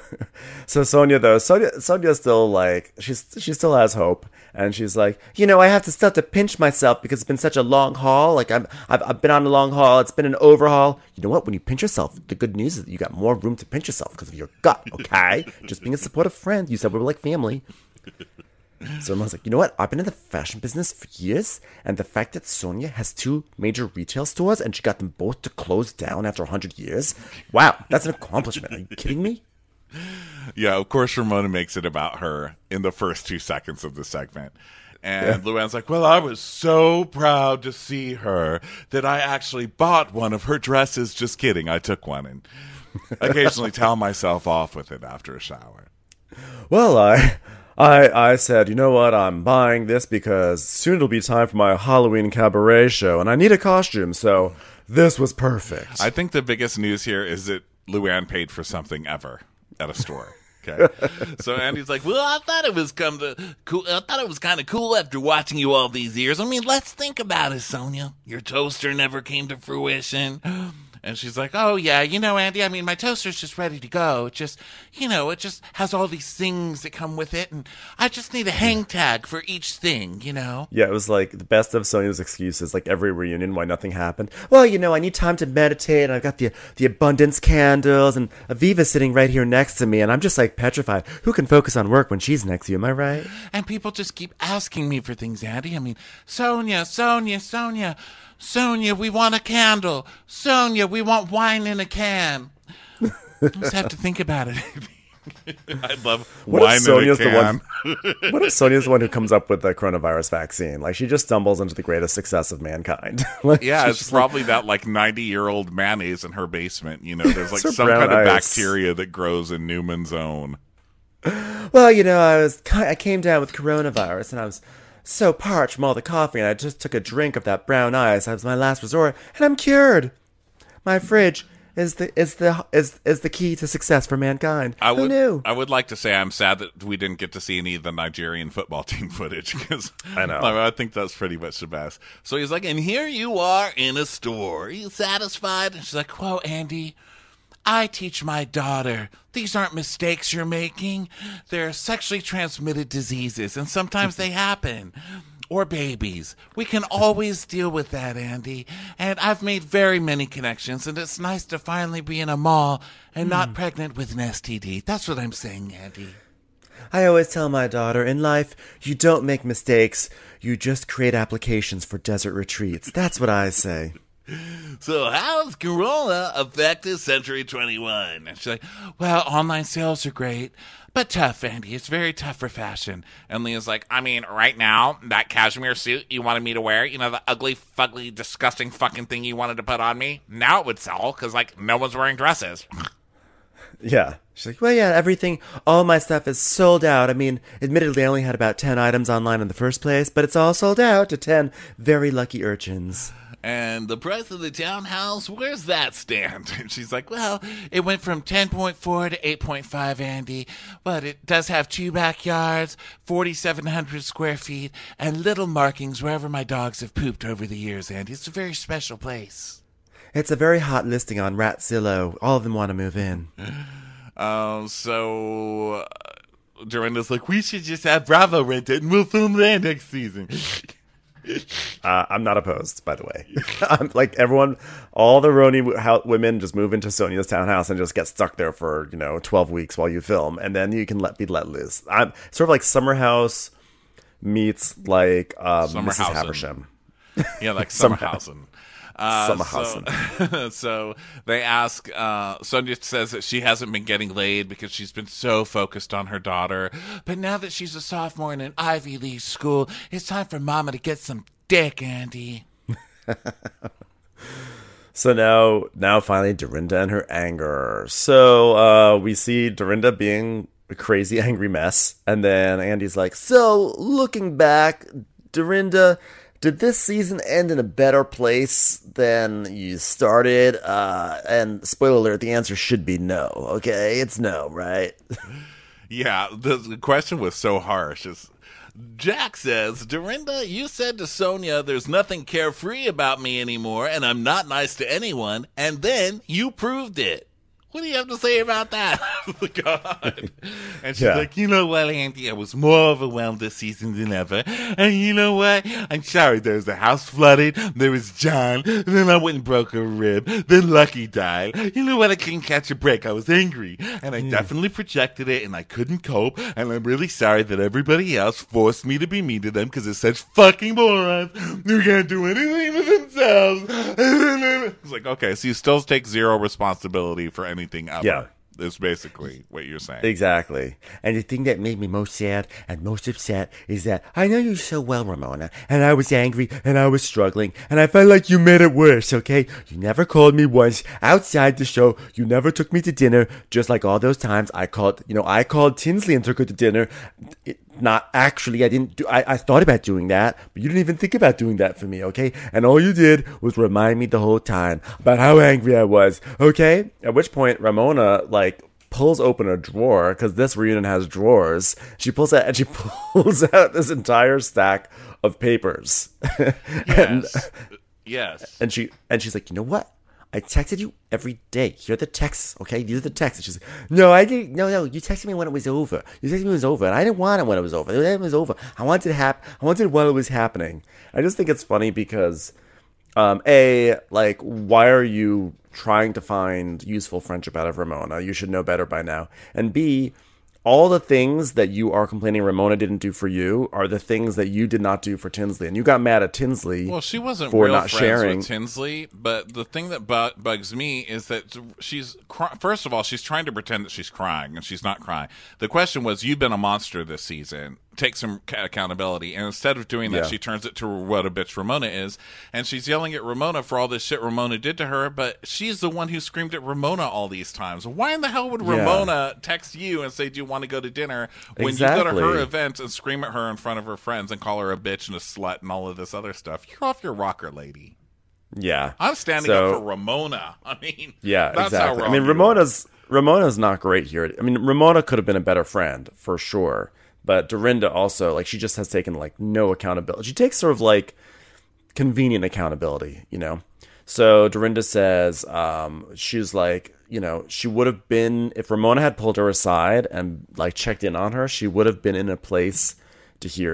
so Sonia though, Sonia, Sonia still like she's she still has hope, and she's like, you know, I have to still have to pinch myself because it's been such a long haul. Like I'm, I've, I've been on a long haul. It's been an overhaul. You know what? When you pinch yourself, the good news is that you got more room to pinch yourself because of your gut. Okay, just being a supportive friend. You said we were like family. So I was like, you know what? I've been in the fashion business for years, and the fact that Sonia has two major retail stores and she got them both to close down after one hundred years, wow, that's an accomplishment. Are you kidding me? Yeah, of course, Ramona makes it about her in the first two seconds of the segment. And yeah. Luann's like, well, I was so proud to see her that I actually bought one of her dresses. Just kidding. I took one and occasionally towel myself off with it after a shower. Well, I... I, I said, you know what, I'm buying this because soon it'll be time for my Halloween cabaret show, and I need a costume, so this was perfect. I think the biggest news here is that Luann paid for something ever at a store. Okay, so Andy's like, well, I thought it was come to cool. I thought it was kind of cool after watching you all these years. I mean, let's think about it, Sonia. Your toaster never came to fruition. And she's like, oh, yeah, you know, Andy, I mean, my toaster's just ready to go. It just, you know, it just has all these things that come with it. And I just need a hang tag for each thing, you know? Yeah, it was like the best of Sonia's excuses, like every reunion why nothing happened. Well, you know, I need time to meditate, and I've got the the abundance candles, and Aviva's sitting right here next to me, and I'm just like petrified. Who can focus on work when she's next to you, am I right? And people just keep asking me for things, Andy. I mean, Sonia, Sonia, Sonia. Sonia, we want a candle. Sonia, we want wine in a can. You just have to think about it. I love what wine if Sonia's in a can. The one, what if Sonia's the one who comes up with the coronavirus vaccine? Like, she just stumbles into the greatest success of mankind. Like, yeah, she's it's probably like, that like ninety-year-old mayonnaise in her basement. You know, there's like some brown kind of ice. bacteria that grows in Newman's Own. Well, you know, I was I came down with coronavirus, and I was so parched from all the coffee, and I just took a drink of that brown ice. That was my last resort, and I'm cured. My fridge is the is the is is the key to success for mankind. I Who would, knew? I would like to say I'm sad that we didn't get to see any of the Nigerian football team footage because I know. I, I think that's pretty much the best. So he's like, and here you are in a store. Are you satisfied? And she's like, whoa, Andy. I teach my daughter, these aren't mistakes you're making. They're sexually transmitted diseases, and sometimes they happen. or babies. We can always deal with that, Andy. And I've made very many connections, and it's nice to finally be in a mall and not mm. pregnant with an S T D. That's what I'm saying, Andy. I always tell my daughter, in life, you don't make mistakes. You just create applications for desert retreats. That's what I say. So how's Corona affected Century twenty-one? And she's like, well, online sales are great, but tough, Andy. It's very tough for fashion. And Leah's like, I mean, right now, that cashmere suit you wanted me to wear, you know, the ugly, fugly, disgusting fucking thing you wanted to put on me, now it would sell because, like, no one's wearing dresses. Yeah. She's like, well, yeah, everything, all my stuff is sold out. I mean, admittedly, I only had about ten items online in the first place, but it's all sold out to ten very lucky urchins. And the price of the townhouse, where's that stand? And she's like, well, it went from ten point four to eight point five, Andy, but it does have two backyards, forty-seven hundred square feet, and little markings wherever my dogs have pooped over the years, Andy. It's a very special place. It's a very hot listing on Ratzillow. All of them want to move in. Um, so uh, Dorinda's like, we should just have Bravo rent it and we'll film that next season. Uh, I'm not opposed, by the way. I'm like everyone, all the Roni w- how, women just move into Sonia's townhouse and just get stuck there for, you know, twelve weeks while you film, and then you can let be let loose. I'm sort of like Summer House meets like um, Missus Havisham. Yeah, like Summerhausen. Uh, Summerhausen. So, so they ask, uh, Sonia says that she hasn't been getting laid because she's been so focused on her daughter. But now that she's a sophomore in an Ivy League school, it's time for Mama to get some dick, Andy. So now, now finally, Dorinda and her anger. So uh, we see Dorinda being a crazy, angry mess. And then Andy's like, so looking back, Dorinda, did this season end in a better place than you started? Uh, and spoiler alert, the answer should be no, okay? It's no, right? Yeah, the, the question was so harsh. It's, Jack says, Dorinda, you said to Sonia there's nothing carefree about me anymore, and I'm not nice to anyone, and then you proved it. What do you have to say about that? Oh, God. And she's yeah. like, you know what, Andy, I was more overwhelmed this season than ever. And you know what? I'm sorry, there was the house flooded, there was John, then I went and broke a rib, then Lucky died. You know what? I couldn't catch a break. I was angry. And I mm. definitely projected it, and I couldn't cope. And I'm really sorry that everybody else forced me to be mean to them because they're such fucking morons who can't do anything for themselves. It's like, okay, so you still take zero responsibility for anything. Ever. Yeah. Is basically what you're saying. Exactly. And the thing that made me most sad and most upset is that I know you so well, Ramona, and I was angry and I was struggling and I felt like you made it worse, okay? You never called me once outside the show. You never took me to dinner, just like all those times I called, you know, I called Tinsley and took her to dinner. It, not actually, I didn't do, I, I thought about doing that, but you didn't even think about doing that for me, okay? And all you did was remind me the whole time about how angry I was, okay? At which point, Ramona, like, pulls open a drawer, because this reunion has drawers. She pulls out, and she pulls out this entire stack of papers. Yes. and, yes. And she, and she's like, you know what? I texted you every day. Here are the texts, okay? These are the texts. And she's like, no, I didn't. No, no, you texted me when it was over. You texted me when it was over, and I didn't want it when it was over. It was over. I wanted it to happen. I wanted it while it was happening. I just think it's funny because, um, A, like, why are you trying to find useful friendship out of Ramona? You should know better by now. And B, all the things that you are complaining Ramona didn't do for you are the things that you did not do for Tinsley. And you got mad at Tinsley well, she wasn't for real not friends sharing. with Tinsley, but the thing that bu- bugs me is that she's, cry- first of all, she's trying to pretend that she's crying, and she's not crying. The question was, you've been a monster this season. Take some accountability. And instead of doing that, yeah. she turns it to what a bitch Ramona is. And she's yelling at Ramona for all this shit Ramona did to her, but she's the one who screamed at Ramona all these times. Why in the hell would Ramona yeah. text you and say, do you want to go to dinner? When exactly. you go to her event and scream at her in front of her friends and call her a bitch and a slut and all of this other stuff. You're off your rocker, lady. Yeah. I'm standing so, up for Ramona. I mean, yeah, that's exactly. how wrong I mean, you Ramona's, Ramona's not great here. I mean, Ramona could have been a better friend, for sure. But Dorinda also, like, she just has taken, like, no accountability. She takes sort of, like, convenient accountability, you know? So Dorinda says, um, she's like, you know, she would have been, if Ramona had pulled her aside and, like, checked in on her, she would have been in a place to hear it.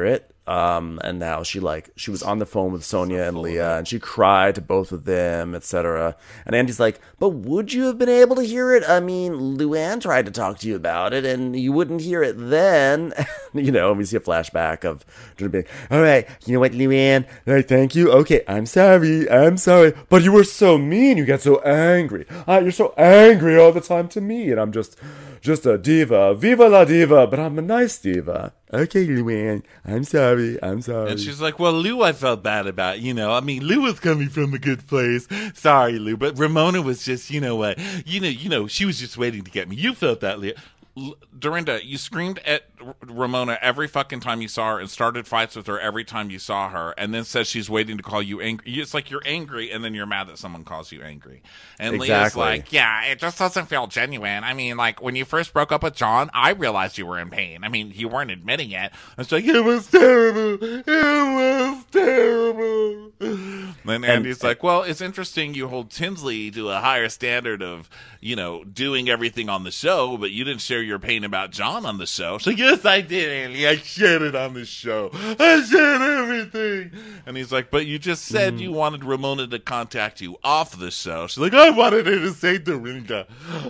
Um, and now she like she was on the phone with Sonia and Leah, and she cried to both of them, et cetera. And Andy's like, "But would you have been able to hear it? I mean, Luann tried to talk to you about it, and you wouldn't hear it then." You know, and we see a flashback of Jordan being, "All right, you know what, Luann? Hey, thank you. Okay, I'm sorry, I'm sorry, but you were so mean. You got so angry. Uh, you're so angry all the time to me, and I'm just." Just a diva. Viva la diva. But I'm a nice diva. Okay, Luann. I'm sorry. I'm sorry. And she's like, well, Lou, I felt bad about, you know. I mean, Lou was coming from a good place. Sorry, Lou. But Ramona was just, you know what. You know, you know, she was just waiting to get me. You felt that, Leah. Dorinda, you screamed at Ramona every fucking time you saw her and started fights with her every time you saw her, and then says she's waiting to call you angry. It's like you're angry and then you're mad that someone calls you angry. And Exactly. Leah's like, yeah, it just doesn't feel genuine. I mean, like, when you first broke up with John, I realized you were in pain. I mean, you weren't admitting it. It's like, it was terrible. It was terrible. Then Andy's like, well, it's interesting you hold Tinsley to a higher standard of, you know, doing everything on the show, but you didn't share your pain about John on the show. So yes, I did, Andy. I shared it on the show. I shared everything. And he's like, but you just said mm. you wanted Ramona to contact you off the show. She's like, I wanted her to say, Dorinda,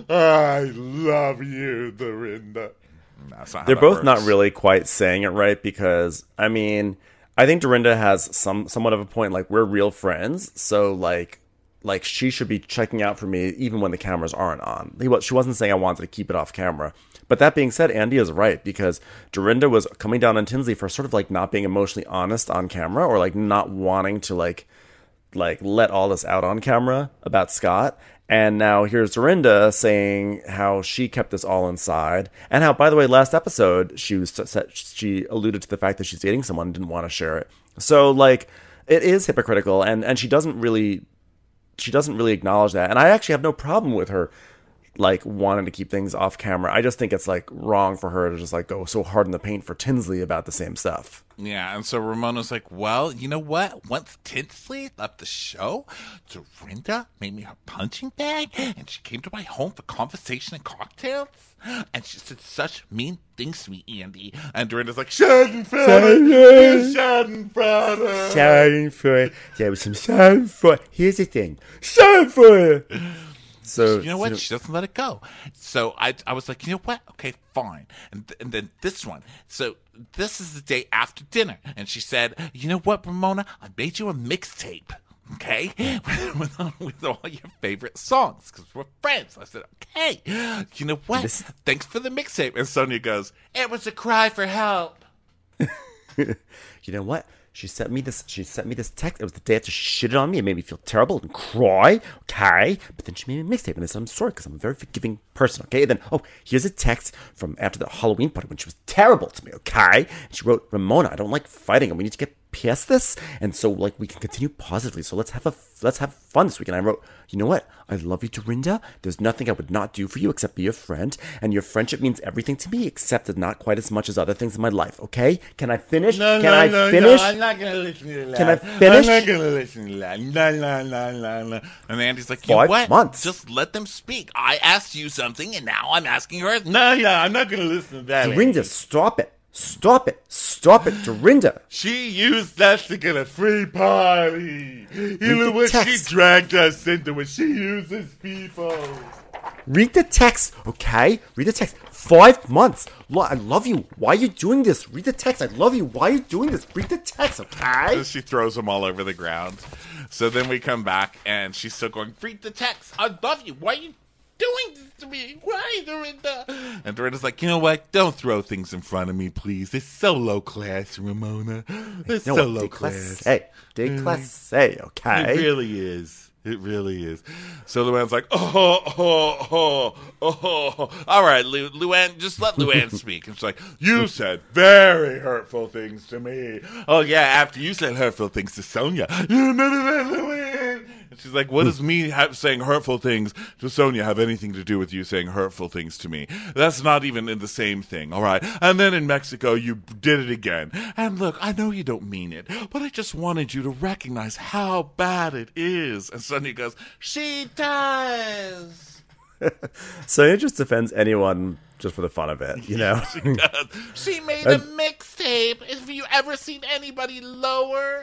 I love you, Dorinda. They're both works. Not really quite saying it right because, I mean, I think Dorinda has some somewhat of a point. Like, we're real friends, so like, like she should be checking out for me even when the cameras aren't on. He was, she wasn't saying I wanted to keep it off camera. But that being said, Andy is right because Dorinda was coming down on Tinsley for sort of like not being emotionally honest on camera or like not wanting to like like let all this out on camera about Scott. And now here's Dorinda saying how she kept this all inside, and how, by the way, last episode she was she alluded to the fact that she's dating someone and didn't want to share it. So like, it is hypocritical, and and she doesn't really she doesn't really acknowledge that. And I actually have no problem with her like wanting to keep things off camera. I just think it's like wrong for her to just like go so hard in the paint for Tinsley about the same stuff. Yeah, and so Ramona's like, well, you know what? Once Tinsley left the show, Dorinda made me her punching bag, and she came to my home for conversation and cocktails, and she said such mean things to me, Andy. And Dorinda's like, Schadenfreude, Schadenfreude. Schadenfreude. There was some Schadenfreude. Here's the thing. Schadenfreude. So, you know what? She doesn't let it go. So I I was like, you know what? Okay, fine. And, th- and then this one. So this is the day after dinner. And she said, you know what, Ramona? I made you a mixtape. Okay? with, with all your favorite songs. Because we're friends. I said, okay. You know what? This- Thanks for the mixtape. And Sonia goes, it was a cry for help. You know what? She sent me this. She sent me this text. It was the day after she shitted on me. It made me feel terrible and cry. Okay, but then she made me a mixtape, and I said I'm sorry because I'm a very forgiving person. Okay, and then oh, here's a text from after the Halloween party when she was terrible to me. Okay, and she wrote, Ramona, I don't like fighting, and we need to get past this, and so like we can continue positively. So let's have a let's have fun this week. And I wrote, you know what? I love you, Dorinda. There's nothing I would not do for you except be your friend, and your friendship means everything to me, except that not quite as much as other things in my life. Okay? Can I finish? No, Can no, I no, finish? No, I'm not gonna listen to that. Can I finish? I'm not gonna listen to that. No, no, no, no, no. And Andy's like, you Five know what? months. Just let them speak. I asked you something, and now I'm asking her. No, no, I'm not gonna listen to that. Dorinda, stop it. Stop it. Stop it, Dorinda. She used that to get a free party. You Read know the what? text. She dragged us into it. She uses people. Read the text, okay? Read the text. Five months. Lo- I love you. Why are you doing this? Read the text. I love you. Why are you doing this? Read the text, okay? And she throws them all over the ground. So then we come back, and she's still going, read the text. I love you. Why are you doing this to me? Why, Dorinda? And Dorinda's like, you know what? Don't throw things in front of me, please. It's so low class, Ramona. It's no, so low class. Déclassé. Déclassé, okay? It really is. It really is. So Luann's like, oh, oh, oh, oh. All right, Lu- Luann, just let Luann speak. And she's like, you said very hurtful things to me. Oh, yeah, after you said hurtful things to Sonia. You none of that, Luann. And she's like, what does me ha- saying hurtful things to Sonia have anything to do with you saying hurtful things to me? That's not even in the same thing, all right? And then in Mexico, you did it again. And look, I know you don't mean it, but I just wanted you to recognize how bad it is. And Sonia goes, she does. So it just defends anyone just for the fun of it, you know? She does. She made a mixtape. Have you ever seen anybody lower?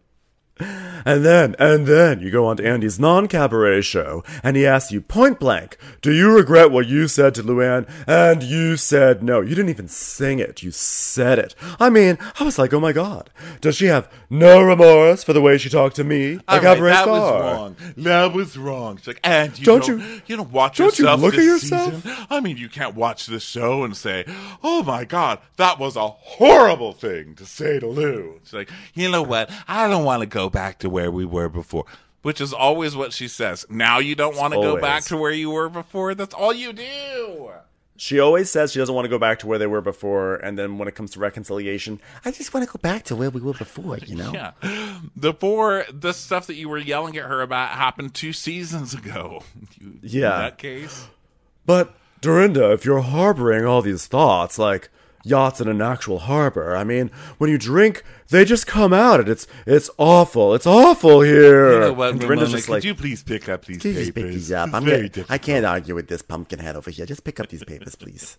And then, and then you go on to Andy's non-cabaret show, and he asks you point blank, do you regret what you said to Luann? And you said no. You didn't even sing it. You said it. I mean, I was like, oh my God. Does she have no remorse for the way she talked to me? A All cabaret right, that star? was wrong. That was wrong. She's like, and you Don't don't, you- you don't watch don't you yourself look at this yourself? season? I mean, you can't watch this show and say, oh my God, that was a horrible thing to say to Lou. She's like, you know what? I don't want to go back to where we were before, which is always what she says. Now you don't want to go Always. back to where you were before? That's all you do. She always says she doesn't want to go back to where they were before, and then when it comes to reconciliation, I just want to go back to where we were before, you know? Yeah. Before the stuff that you were yelling at her about happened two seasons ago. You, Yeah. In that case. But, Dorinda, if you're harboring all these thoughts, like yachts in an actual harbor, I mean, when you drink, they just come out, and it's it's awful. It's awful here. You know what, and Ramona, Dorinda's just could like, you please pick up these "Can you papers? just pick these up? It's I'm very gonna, I difficult. can't argue with this pumpkin head over here. Just pick up these papers, please."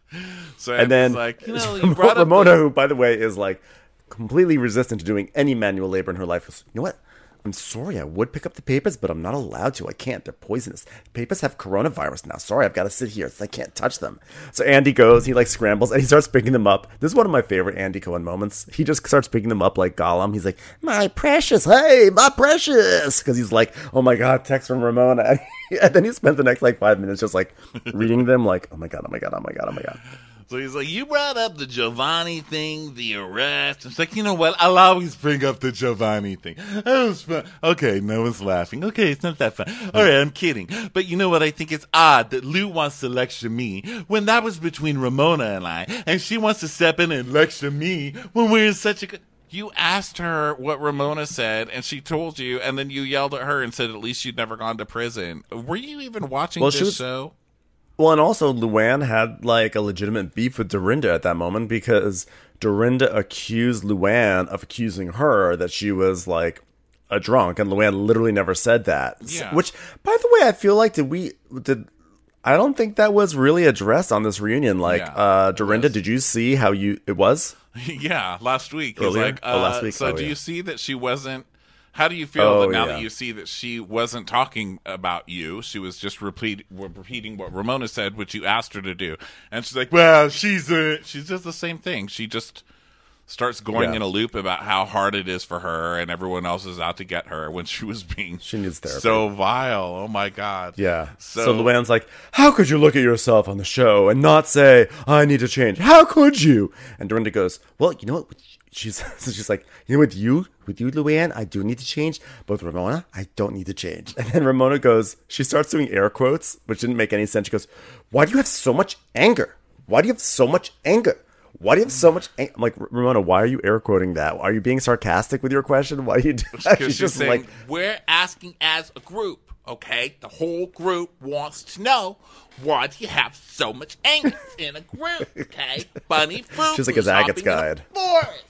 So And then like, you know, you brought up Ramona, the- who, by the way, is like completely resistant to doing any manual labor in her life, goes, you know what? I'm sorry, I would pick up the papers, but I'm not allowed to. I can't. They're poisonous. Papers have coronavirus now. Sorry, I've got to sit here. I can't touch them. So Andy goes, he like scrambles, and he starts picking them up. This is one of my favorite Andy Cohen moments. He just starts picking them up like Gollum. He's like, my precious, hey, my precious. Because he's like, oh my God, text from Ramona. And then he spent the next like five minutes just like reading them like, oh my God, oh my God, oh my God, oh my God. So he's like, you brought up the Giovanni thing, the arrest. It's like, you know what? I'll always bring up the Giovanni thing. That was fun. Okay, no one's laughing. Okay, it's not that fun. All right, I'm kidding. But you know what? I think it's odd that Lou wants to lecture me when that was between Ramona and I, and she wants to step in and lecture me when we're in such a good... You asked her what Ramona said, and she told you, and then you yelled at her and said at least you'd never gone to prison. Were you even watching Well, this she was- show? Well, and also Luann had like a legitimate beef with Dorinda at that moment because Dorinda accused Luann of accusing her that she was like a drunk, and Luann literally never said that. Yeah. Which, by the way, I feel like did we did I don't think that was really addressed on this reunion. Like, Yeah. uh, Dorinda, Yes. did you see how you it was? Yeah, last week. He's Earlier? like, uh, Oh, last week? So Oh, do yeah. you see that she wasn't? How do you feel Oh, that now yeah. that you see that she wasn't talking about you? She was just repeat, repeating what Ramona said, which you asked her to do, and she's like, "Well, she's a, she's just the same thing. She just starts going Yeah. in a loop about how hard it is for her, and everyone else is out to get her when she was being She needs therapy. so vile. Oh my God. Yeah. So, So, Luann's like, how could you look at yourself on the show and not say, I need to change? How could you? And Dorinda goes, well, you know what? She's, so she's like, you know, with you, with you, Luann, I do need to change. But with Ramona, I don't need to change. And then Ramona goes, she starts doing air quotes, which didn't make any sense. She goes, why do you have so much anger? Why do you have so much anger? Why do you have so much anger? I'm like, Ramona, why are you air quoting that? Are you being sarcastic with your question? Why are you doing that? Because she's saying, we're asking as a group, okay? The whole group wants to know, why do you have so much anger in a group, okay? Bunny Fruit She's like was a Zaggett's hopping in guide. the forest,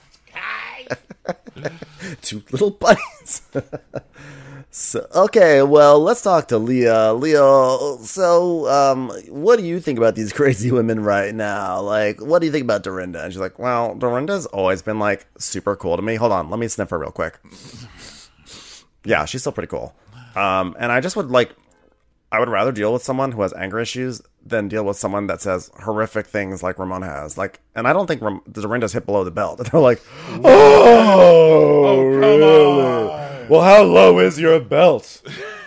okay? Two little bunnies. So, okay, well, let's talk to Leah. Leah, so, um, what do you think about these crazy women right now? Like, what do you think about Dorinda? And she's like, well, Dorinda's always been, like, super cool to me. Hold on, let me sniff her real quick. Yeah, she's still pretty cool. Um, and I just would, like, I would rather deal with someone who has anger issues than deal with someone that says horrific things like Ramona has. Like, and I don't think Ram- Dorinda's hit below the belt. They're like, oh, really? Well, how low is your belt?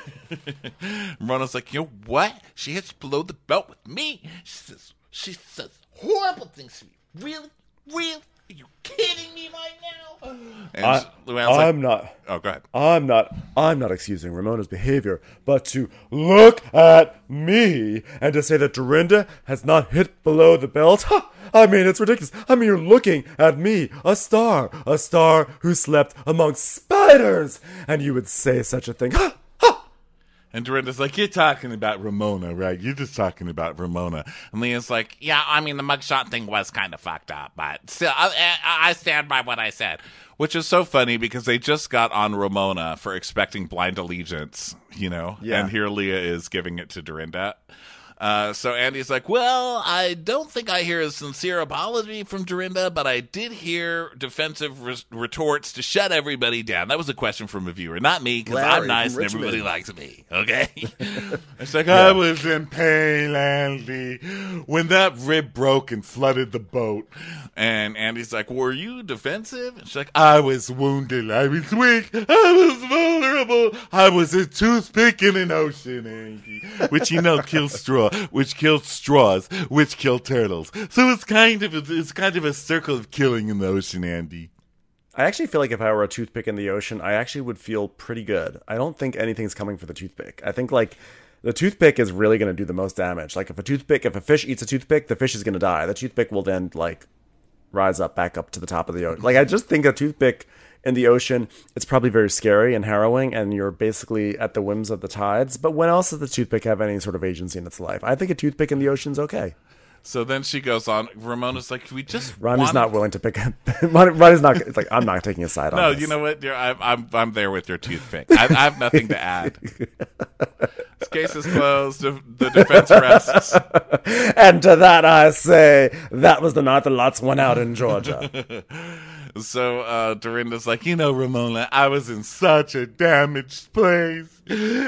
Ramona's like, you know what? She hits below the belt with me. She says, she says horrible things to me. Really? Really? Are you kidding me right now? And I, Luann's like, I'm not. oh, go ahead. I'm not. I'm not excusing Ramona's behavior, but to look at me and to say that Dorinda has not hit below the belt. Ha! I mean, it's ridiculous. I mean, you're looking at me, a star, a star who slept among spiders, and you would say such a thing. Ha! Ha! And Dorinda's like, you're talking about Ramona, right? You're just talking about Ramona. And Leah's like, yeah, I mean, the mugshot thing was kind of fucked up, but still, I, I, I stand by what I said. Which is so funny because they just got on Ramona for expecting blind allegiance, you know? Yeah. And here Leah is giving it to Dorinda. Uh, so Andy's like, well, I don't think I hear a sincere apology from Dorinda, but I did hear defensive re- retorts to shut everybody down. That was a question from a viewer, not me, because I'm nice and everybody likes me, okay? It's like, yeah. I was in pain, Andy, when that rib broke and flooded the boat. And Andy's like, were you defensive? And she's like, I was wounded, I was weak, I was vulnerable, I was a toothpick in an ocean, Andy, which, you know, kills straw. Which killed straws, which killed turtles. So it's kind of a, it's kind of a circle of killing in the ocean, Andy. I actually feel like if I were a toothpick in the ocean, I actually would feel pretty good. I don't think anything's coming for the toothpick. I think like the toothpick is really going to do the most damage. Like if a toothpick, if a fish eats a toothpick, the fish is going to die. The toothpick will then like rise up back up to the top of the ocean. Like I just think a toothpick in the ocean, it's probably very scary and harrowing, and you're basically at the whims of the tides. But when else does the toothpick have any sort of agency in its life? I think a toothpick in the ocean's okay. So then she goes on. Ramona's like, we just Ronnie's want... not willing to pick up. Ronnie's not. It's like I'm not taking a side on no, this. you know what? You're, I'm, I'm I'm there with your toothpick. I, I have nothing to add. This case is closed. The defense rests. And to that I say, that was the night the lots went out in Georgia. So uh, Dorinda's like, you know, Ramona, I was in such a damaged place.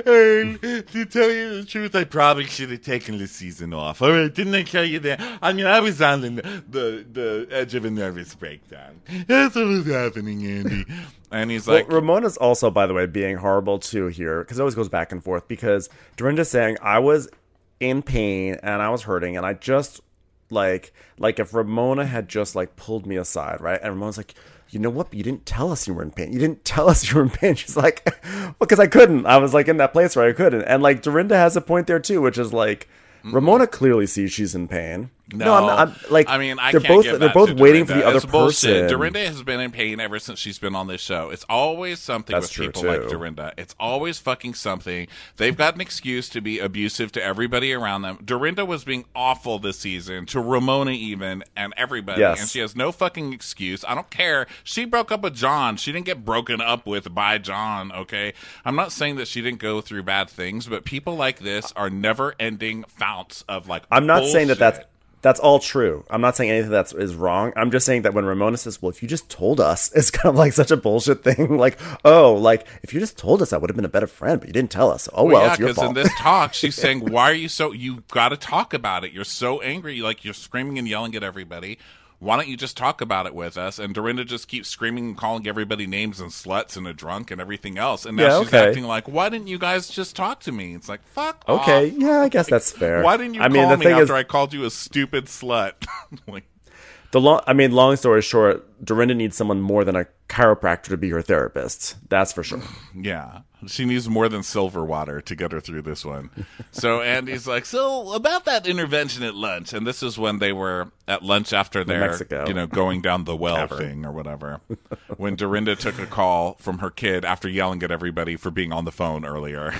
And to tell you the truth, I probably should have taken the season off. All right, didn't I tell you that? I mean, I was on the, the, the edge of a nervous breakdown. That's what was happening, Andy. And he's like... Well, Ramona's also, by the way, being horrible, too, here. Because it always goes back and forth. Because Dorinda's saying, I was in pain and I was hurting and I just... Like, like if Ramona had just, like, pulled me aside, right? And Ramona's like, you know what? You didn't tell us you were in pain. You didn't tell us you were in pain. She's like, well, because I couldn't. I was, like, in that place where I couldn't. And, like, Dorinda has a point there, too, which is, like, mm-hmm. Ramona clearly sees she's in pain. No, no I'm not, I'm, like I mean, I they're can't both give they're that both to waiting Dorinda. for the other it's bullshit. person. Dorinda has been in pain ever since she's been on this show. It's always something That's with true people too. like Dorinda. It's always fucking something. They've got an excuse to be abusive to everybody around them. Dorinda was being awful this season to Ramona even and everybody, yes. and she has no fucking excuse. I don't care. She broke up with John. She didn't get broken up with by John. Okay, I'm not saying that she didn't go through bad things, but people like this are never-ending founts of like. I'm not bullshit. saying that that's. That's all true. I'm not saying anything that is wrong. I'm just saying that when Ramona says, well, if you just told us, it's kind of like such a bullshit thing. Like, oh, like, if you just told us, I would have been a better friend, but you didn't tell us. Oh, well, well yeah, it's your fault. Because in this talk, she's saying, why are you so, you got to talk about it. You're so angry. Like, you're screaming and yelling at everybody. Why don't you just talk about it with us? And Dorinda just keeps screaming and calling everybody names and sluts and a drunk and everything else. And now yeah, she's okay. acting like, why didn't you guys just talk to me? It's like, fuck Okay, off. yeah, I guess that's fair. Why didn't you I call mean, the me thing after is, I called you a stupid slut? Like, the long, I mean, long story short, Dorinda needs someone more than a chiropractor to be her therapist. That's for sure. Yeah. She needs more than silver water to get her through this one. So Andy's like, so about that intervention at lunch. And this is when they were at lunch after their, Mexico. you know, going down the well Cavern. thing or whatever. When Dorinda took a call from her kid after yelling at everybody for being on the phone earlier.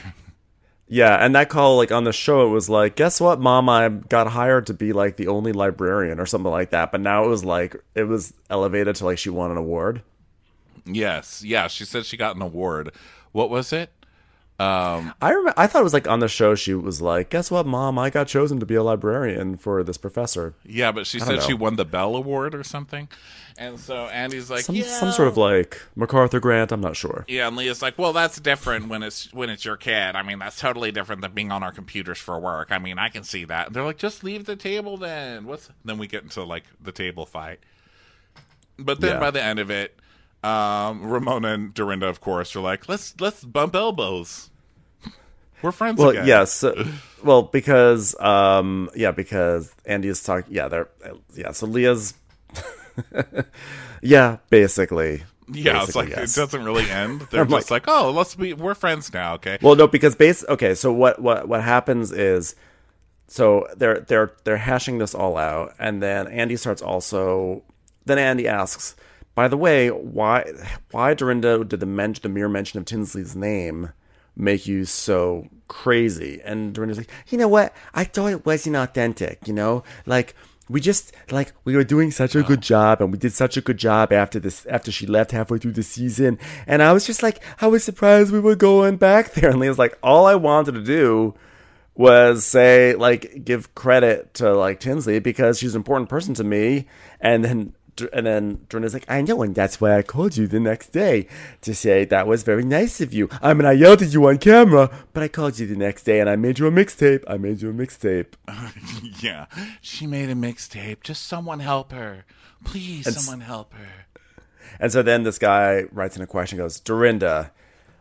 Yeah, and that call, like, on the show, it was like, guess what, Mom? I got hired to be, like, the only librarian or something like that. But now it was, like, it was elevated to, like, she won an award. Yes. Yeah, she said she got an award. What was it? Um, I remember, I thought it was, like, on the show, she was like, guess what, Mom? I got chosen to be a librarian for this professor. Yeah, but she said she won the Bell Award or something. And so Andy's like, some, yeah. some sort of, like, MacArthur Grant, I'm not sure. Yeah, and Leah's like, well, that's different when it's when it's your kid. I mean, that's totally different than being on our computers for work. I mean, I can see that. And they're like, just leave the table then. What's Then we get into, like, the table fight. But then Yeah. by the end of it, um, Ramona and Dorinda, of course, are like, let's let's bump elbows. We're friends Well, again. yes. Uh, well, because, um, yeah, because Andy is talking, yeah, they're, yeah, so Leah's, yeah, basically. Yeah, basically, it's like, yes. it doesn't really end. They're I'm just like, like, oh, let's be, we're friends now, okay? Well, no, because base, okay, so what, what, what happens is, so they're, they're, they're hashing this all out, and then Andy starts also, then Andy asks, by the way, why, why, Dorinda, did the, men- the mere mention of Tinsley's name make you so crazy? And Dorinda's like, you know what? I thought it wasn't authentic, you know? Like, we just, like, we were doing such a good job, and we did such a good job after this, after she left halfway through the season. And I was just like, I was surprised we were going back there. And Leah's like, all I wanted to do was say, like, give credit to, like, Tinsley because she's an important person to me. And then, and then Dorinda's like, I know, and that's why I called you the next day to say that was very nice of you. I mean, I yelled at you on camera, but I called you the next day and I made you a mixtape. I made you a mixtape. Yeah, she made a mixtape. Just someone help her. Please, and someone help her. And so then this guy writes in a question, goes, Dorinda,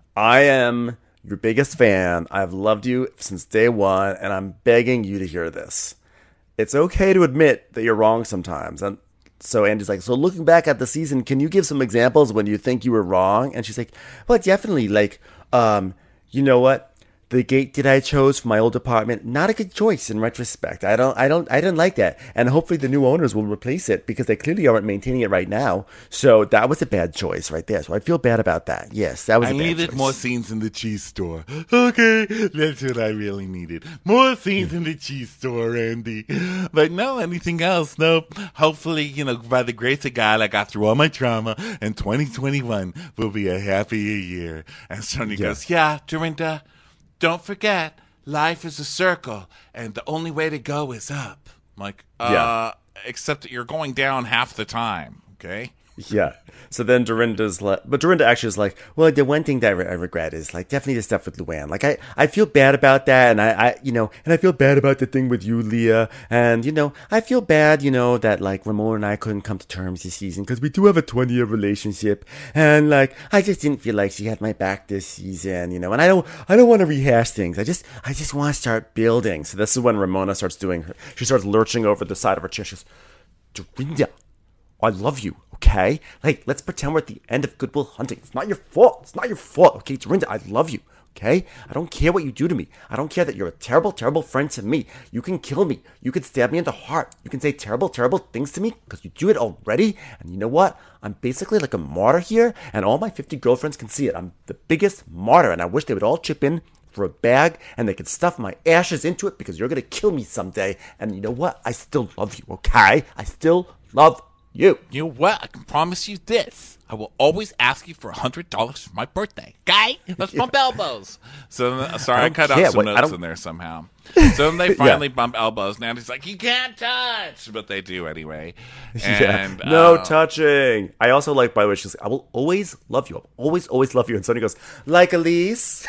I am your biggest fan. I've loved you since day one, and I'm begging you to hear this. It's okay to admit that you're wrong sometimes. And so Andy's like, so looking back at the season, can you give some examples when you think you were wrong? And she's like, well, definitely. Like, um, you know what? The gate that I chose for my old apartment, not a good choice in retrospect. I don't, I don't, I didn't like that. And hopefully the new owners will replace it because they clearly aren't maintaining it right now. So that was a bad choice right there. So I feel bad about that. Yes, that was I a bad needed choice. more scenes in the cheese store. Okay, that's what I really needed. More scenes in the cheese store, Andy. But no, anything else? Nope. Hopefully, you know, by the grace of God, I got through all my trauma, and twenty twenty-one will be a happier year. And Sonia Yeah. goes, yeah, Dorinda, don't forget, life is a circle, and the only way to go is up. I'm like, uh, Yeah. except that you're going down half the time, okay? Yeah. So then Dorinda's like, but Dorinda actually is like, well, the one thing that I, re- I regret is like definitely the stuff with Luann. Like I, I feel bad about that, and I, I, you know, and I feel bad about the thing with you, Leah, and you know, I feel bad, you know, that like Ramona and I couldn't come to terms this season because we do have a twenty year relationship, and like I just didn't feel like she had my back this season, you know, and I don't, I don't want to rehash things. I just, I just want to start building. So this is when Ramona starts doing her, she starts lurching over the side of her chair. She goes, Dorinda, I love you, okay? Like, let's pretend we're at the end of Good Will Hunting. It's not your fault. It's not your fault, okay? Dorinda, I love you, okay? I don't care what you do to me. I don't care that you're a terrible, terrible friend to me. You can kill me. You can stab me in the heart. You can say terrible, terrible things to me because you do it already. And you know what? I'm basically like a martyr here, and all my fifty girlfriends can see it. I'm the biggest martyr, and I wish they would all chip in for a bag and they could stuff my ashes into it because you're going to kill me someday. And you know what? I still love you, okay? I still love you. You know what? I can promise you this. I will always ask you for one hundred dollars for my birthday. Okay? Let's bump elbows. So, uh, sorry, I, I cut care. out some What- I notes don't- in there somehow. So then they finally bump elbows. And Andy's like, you can't touch. But they do anyway. And, yeah. No uh, touching. I also like, by the way, she's like, I will always love you. I'll always, always love you. And Sonia goes, like Elise.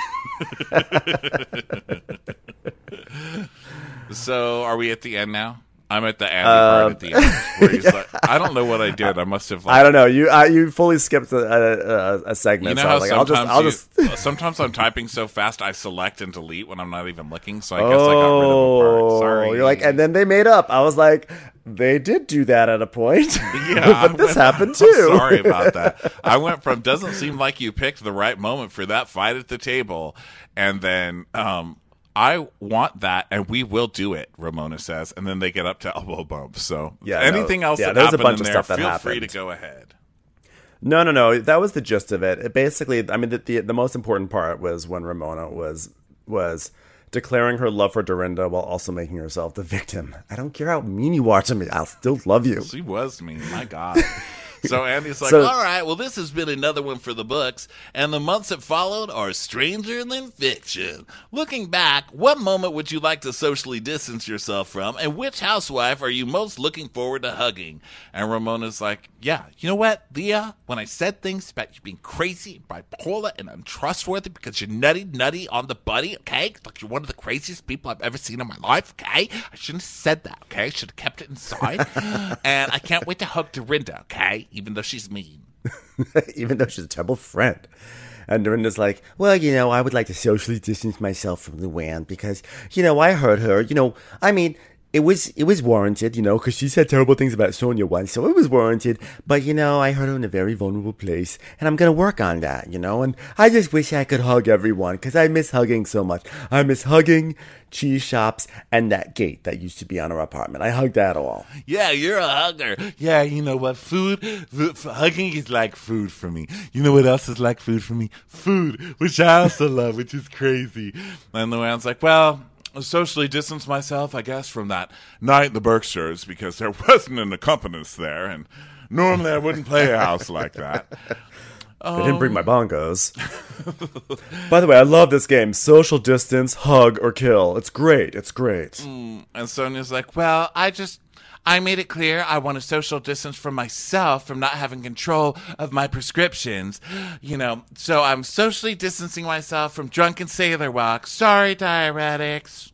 So are we at the end now? I'm at the Andy part at the end. Where he's like, I don't know what I did. I must have like, I don't know. You uh, you fully skipped a, a, a, a segment. You know so I how was like, I'll just, sometimes I'll you, just. sometimes I'm typing so fast I select and delete when I'm not even looking. So I guess I got rid of a part. Sorry. Oh, you're like, and then they made up. I was like, they did do that at a point. Yeah, but this I went- happened too. I'm sorry about that. I went from doesn't seem like you picked the right moment for that fight at the table, and then um, I want that, and we will do it. Ramona says, and then they get up to elbow bumps. So Yeah, anything no, else yeah, that there was a happened bunch in of there, stuff that feel free to happened. go ahead. No, no, no. That was the gist of it. It basically, I mean, the, the the most important part was when Ramona was was declaring her love for Dorinda while also making herself the victim. I don't care how mean you are to me. I'll still love you. She was mean. My God. So Andy's like, So- all right, well, this has been another one for the books, and the months that followed are stranger than fiction. Looking back, what moment would you like to socially distance yourself from, and which housewife are you most looking forward to hugging? And Ramona's like, yeah, you know what, Leah, when I said things about you being crazy, bipolar, and untrustworthy because you're nutty, nutty on the buddy, okay? Like you're one of the craziest people I've ever seen in my life, okay? I shouldn't have said that, okay? I should have kept it inside. And I can't wait to hug Dorinda, okay? Even though she's mean. Even though she's a terrible friend. And Dorinda's like, well, you know, I would like to socially distance myself from Luann because, you know, I hurt her. You know, I mean, it was it was warranted, you know, because she said terrible things about Sonya once, so it was warranted. But, you know, I hurt her in a very vulnerable place, and I'm going to work on that, you know. And I just wish I could hug everyone, because I miss hugging so much. I miss hugging, cheese shops, and that gate that used to be on our apartment. I hugged that all. Yeah, you're a hugger. Yeah, you know what? Food, food hugging is like food for me. You know what else is like food for me? Food, which I also love, which is crazy. And the way I was like, well, socially distance myself, I guess, from that night in the Berkshires because there wasn't an accompanist there, and normally I wouldn't play a house like that. I didn't bring my bongos. By the way, I love this game. Social distance, hug, or kill. It's great. It's great. Mm, and Sonya's like, well, I just, I made it clear I want a social distance from myself from not having control of my prescriptions. You know, so I'm socially distancing myself from drunken sailor walk. Sorry, diuretics.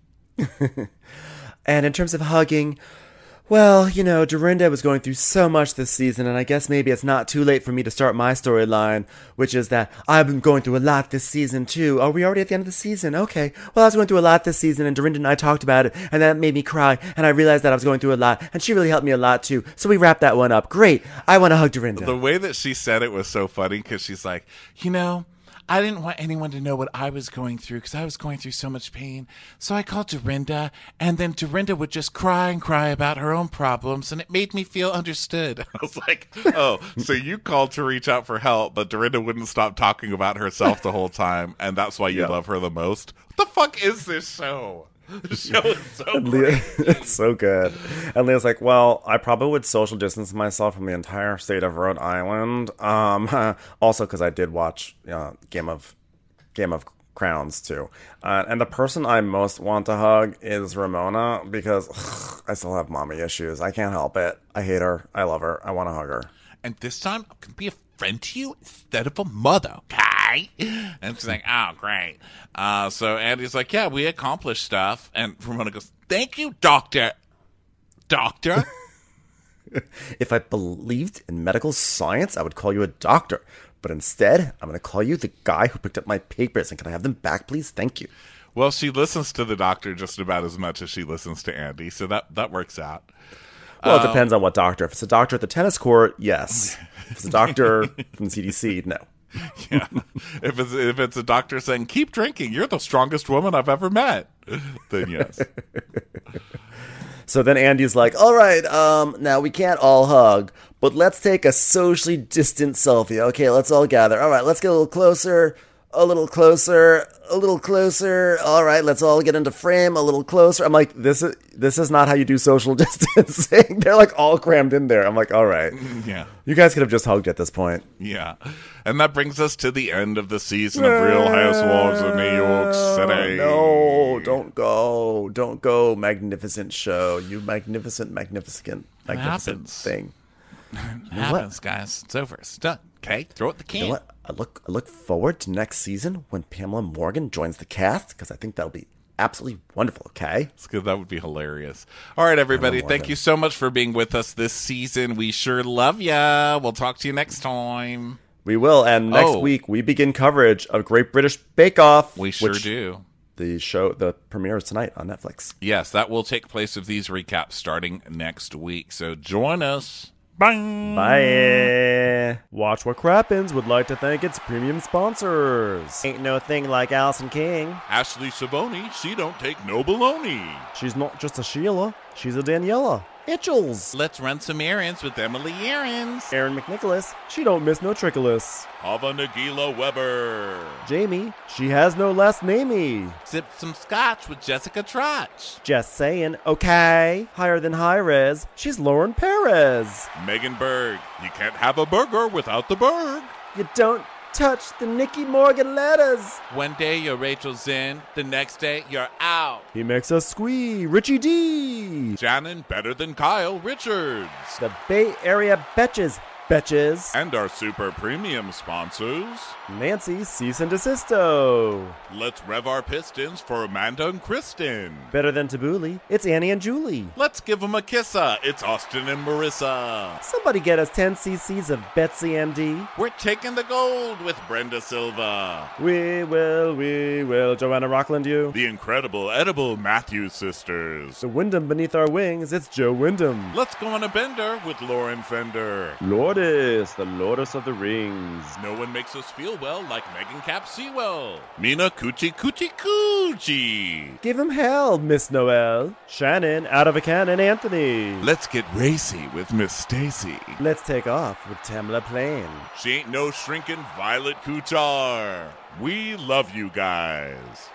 And in terms of hugging, well, you know, Dorinda was going through so much this season, and I guess maybe it's not too late for me to start my storyline, which is that I've been going through a lot this season, too. Are we already at the end of the season? Okay. Well, I was going through a lot this season, and Dorinda and I talked about it, and that made me cry, and I realized that I was going through a lot, and she really helped me a lot, too. So we wrapped that one up. Great. I want to hug Dorinda. The way that she said it was so funny, because she's like, you know, I didn't want anyone to know what I was going through because I was going through so much pain. So I called Dorinda, and then Dorinda would just cry and cry about her own problems, and it made me feel understood. I was like, oh, so you called to reach out for help, but Dorinda wouldn't stop talking about herself the whole time, and that's why you Yep. love her the most? What the fuck is this show? The show is so And great. Leah, it's so good. And Leah's like, well, I probably would social distance myself from the entire state of Rhode Island. Um, also, because I did watch uh, Game of Game of Crowns too. Uh, and the person I most want to hug is Ramona because ugh, I still have mommy issues. I can't help it. I hate her. I love her. I want to hug her. And this time, I'm going to be a friend to you instead of a mother, okay? And she's like, oh, great. Uh, so Andy's like, yeah, we accomplished stuff. And Ramona goes, thank you, doctor. Doctor? If I believed in medical science, I would call you a doctor. But instead, I'm going to call you the guy who picked up my papers. And can I have them back, please? Thank you. Well, she listens to the doctor just about as much as she listens to Andy, so that, that works out. Well, it Um, depends on what doctor. If it's a doctor at the tennis court, yes. If it's a doctor from the C D C, no. Yeah. If it's if it's a doctor saying, keep drinking, you're the strongest woman I've ever met, then yes. So then Andy's like, all right, um, now we can't all hug, but let's take a socially distant selfie. Okay, let's all gather. All right, let's get a little closer, a little closer, a little closer. All right, let's all get into frame, a little closer. I'm like, this is this is not how you do social distancing. They're like all crammed in there. I'm like, all right. Yeah. You guys could have just hugged at this point. Yeah. And that brings us to the end of the season of Real Housewives of New York City. No, don't go. Don't go, magnificent show. You magnificent, magnificent, magnificent happens. thing. It happens, guys. It's over. It's done. Okay? Throw it the can. You know what? I look I look forward to next season when Pamela Morgan joins the cast because I think that'll be absolutely wonderful, okay? It's good. That would be hilarious. All right, everybody. Pamela Thank Morgan. you so much for being with us this season. We sure love ya. We'll talk to you next time. We will, and next Oh. week we begin coverage of Great British Bake Off. We sure which do. The show, the premiere is tonight on Netflix. Yes, that will take place of these recaps starting next week. So join us. Bye. Bye. Watch What Crappens would like to thank its premium sponsors. Ain't no thing like Allison King. Ashley Savoni, she don't take no baloney. She's not just a Sheila, she's a Daniela. Itchels. Let's run some errands with Emily Errands. Aaron McNicholas, she don't miss no trickolas. Hava Nagila Weber. Jamie, she has no last namey. Sip some scotch with Jessica Trotch. Just saying, okay. Higher than high res, she's Lauren Perez. Megan Berg. You can't have a burger without the Berg. You don't touch the Nikki Morgan letters. One day you're Rachel Zinn, the next day you're out. He makes us squee, Richie D. Shannon better than Kyle Richards. The Bay Area betches Betches. And our super premium sponsors. Nancy, cease and desisto. Let's rev our pistons for Amanda and Kristen. Better than Tabbouleh, it's Annie and Julie. Let's give them a kissa, it's Austin and Marissa. Somebody get us ten cc's of Betsy M D. We're taking the gold with Brenda Silva. We will, we will, Joanna Rockland you. The incredible edible Matthews sisters. The Wyndham beneath our wings, it's Joe Wyndham. Let's go on a bender with Lauren Fender. Lourdes, the Lourdes of the Rings. No one makes us feel well like Megan Cap Sewell. Mina Coochie Coochie Coochie. Give him hell, Miss Noel. Shannon, out of a cannon, Anthony. Let's get racy with Miss Stacy. Let's take off with Tamla Plain. She ain't no shrinking Violet Kuchar. We love you guys.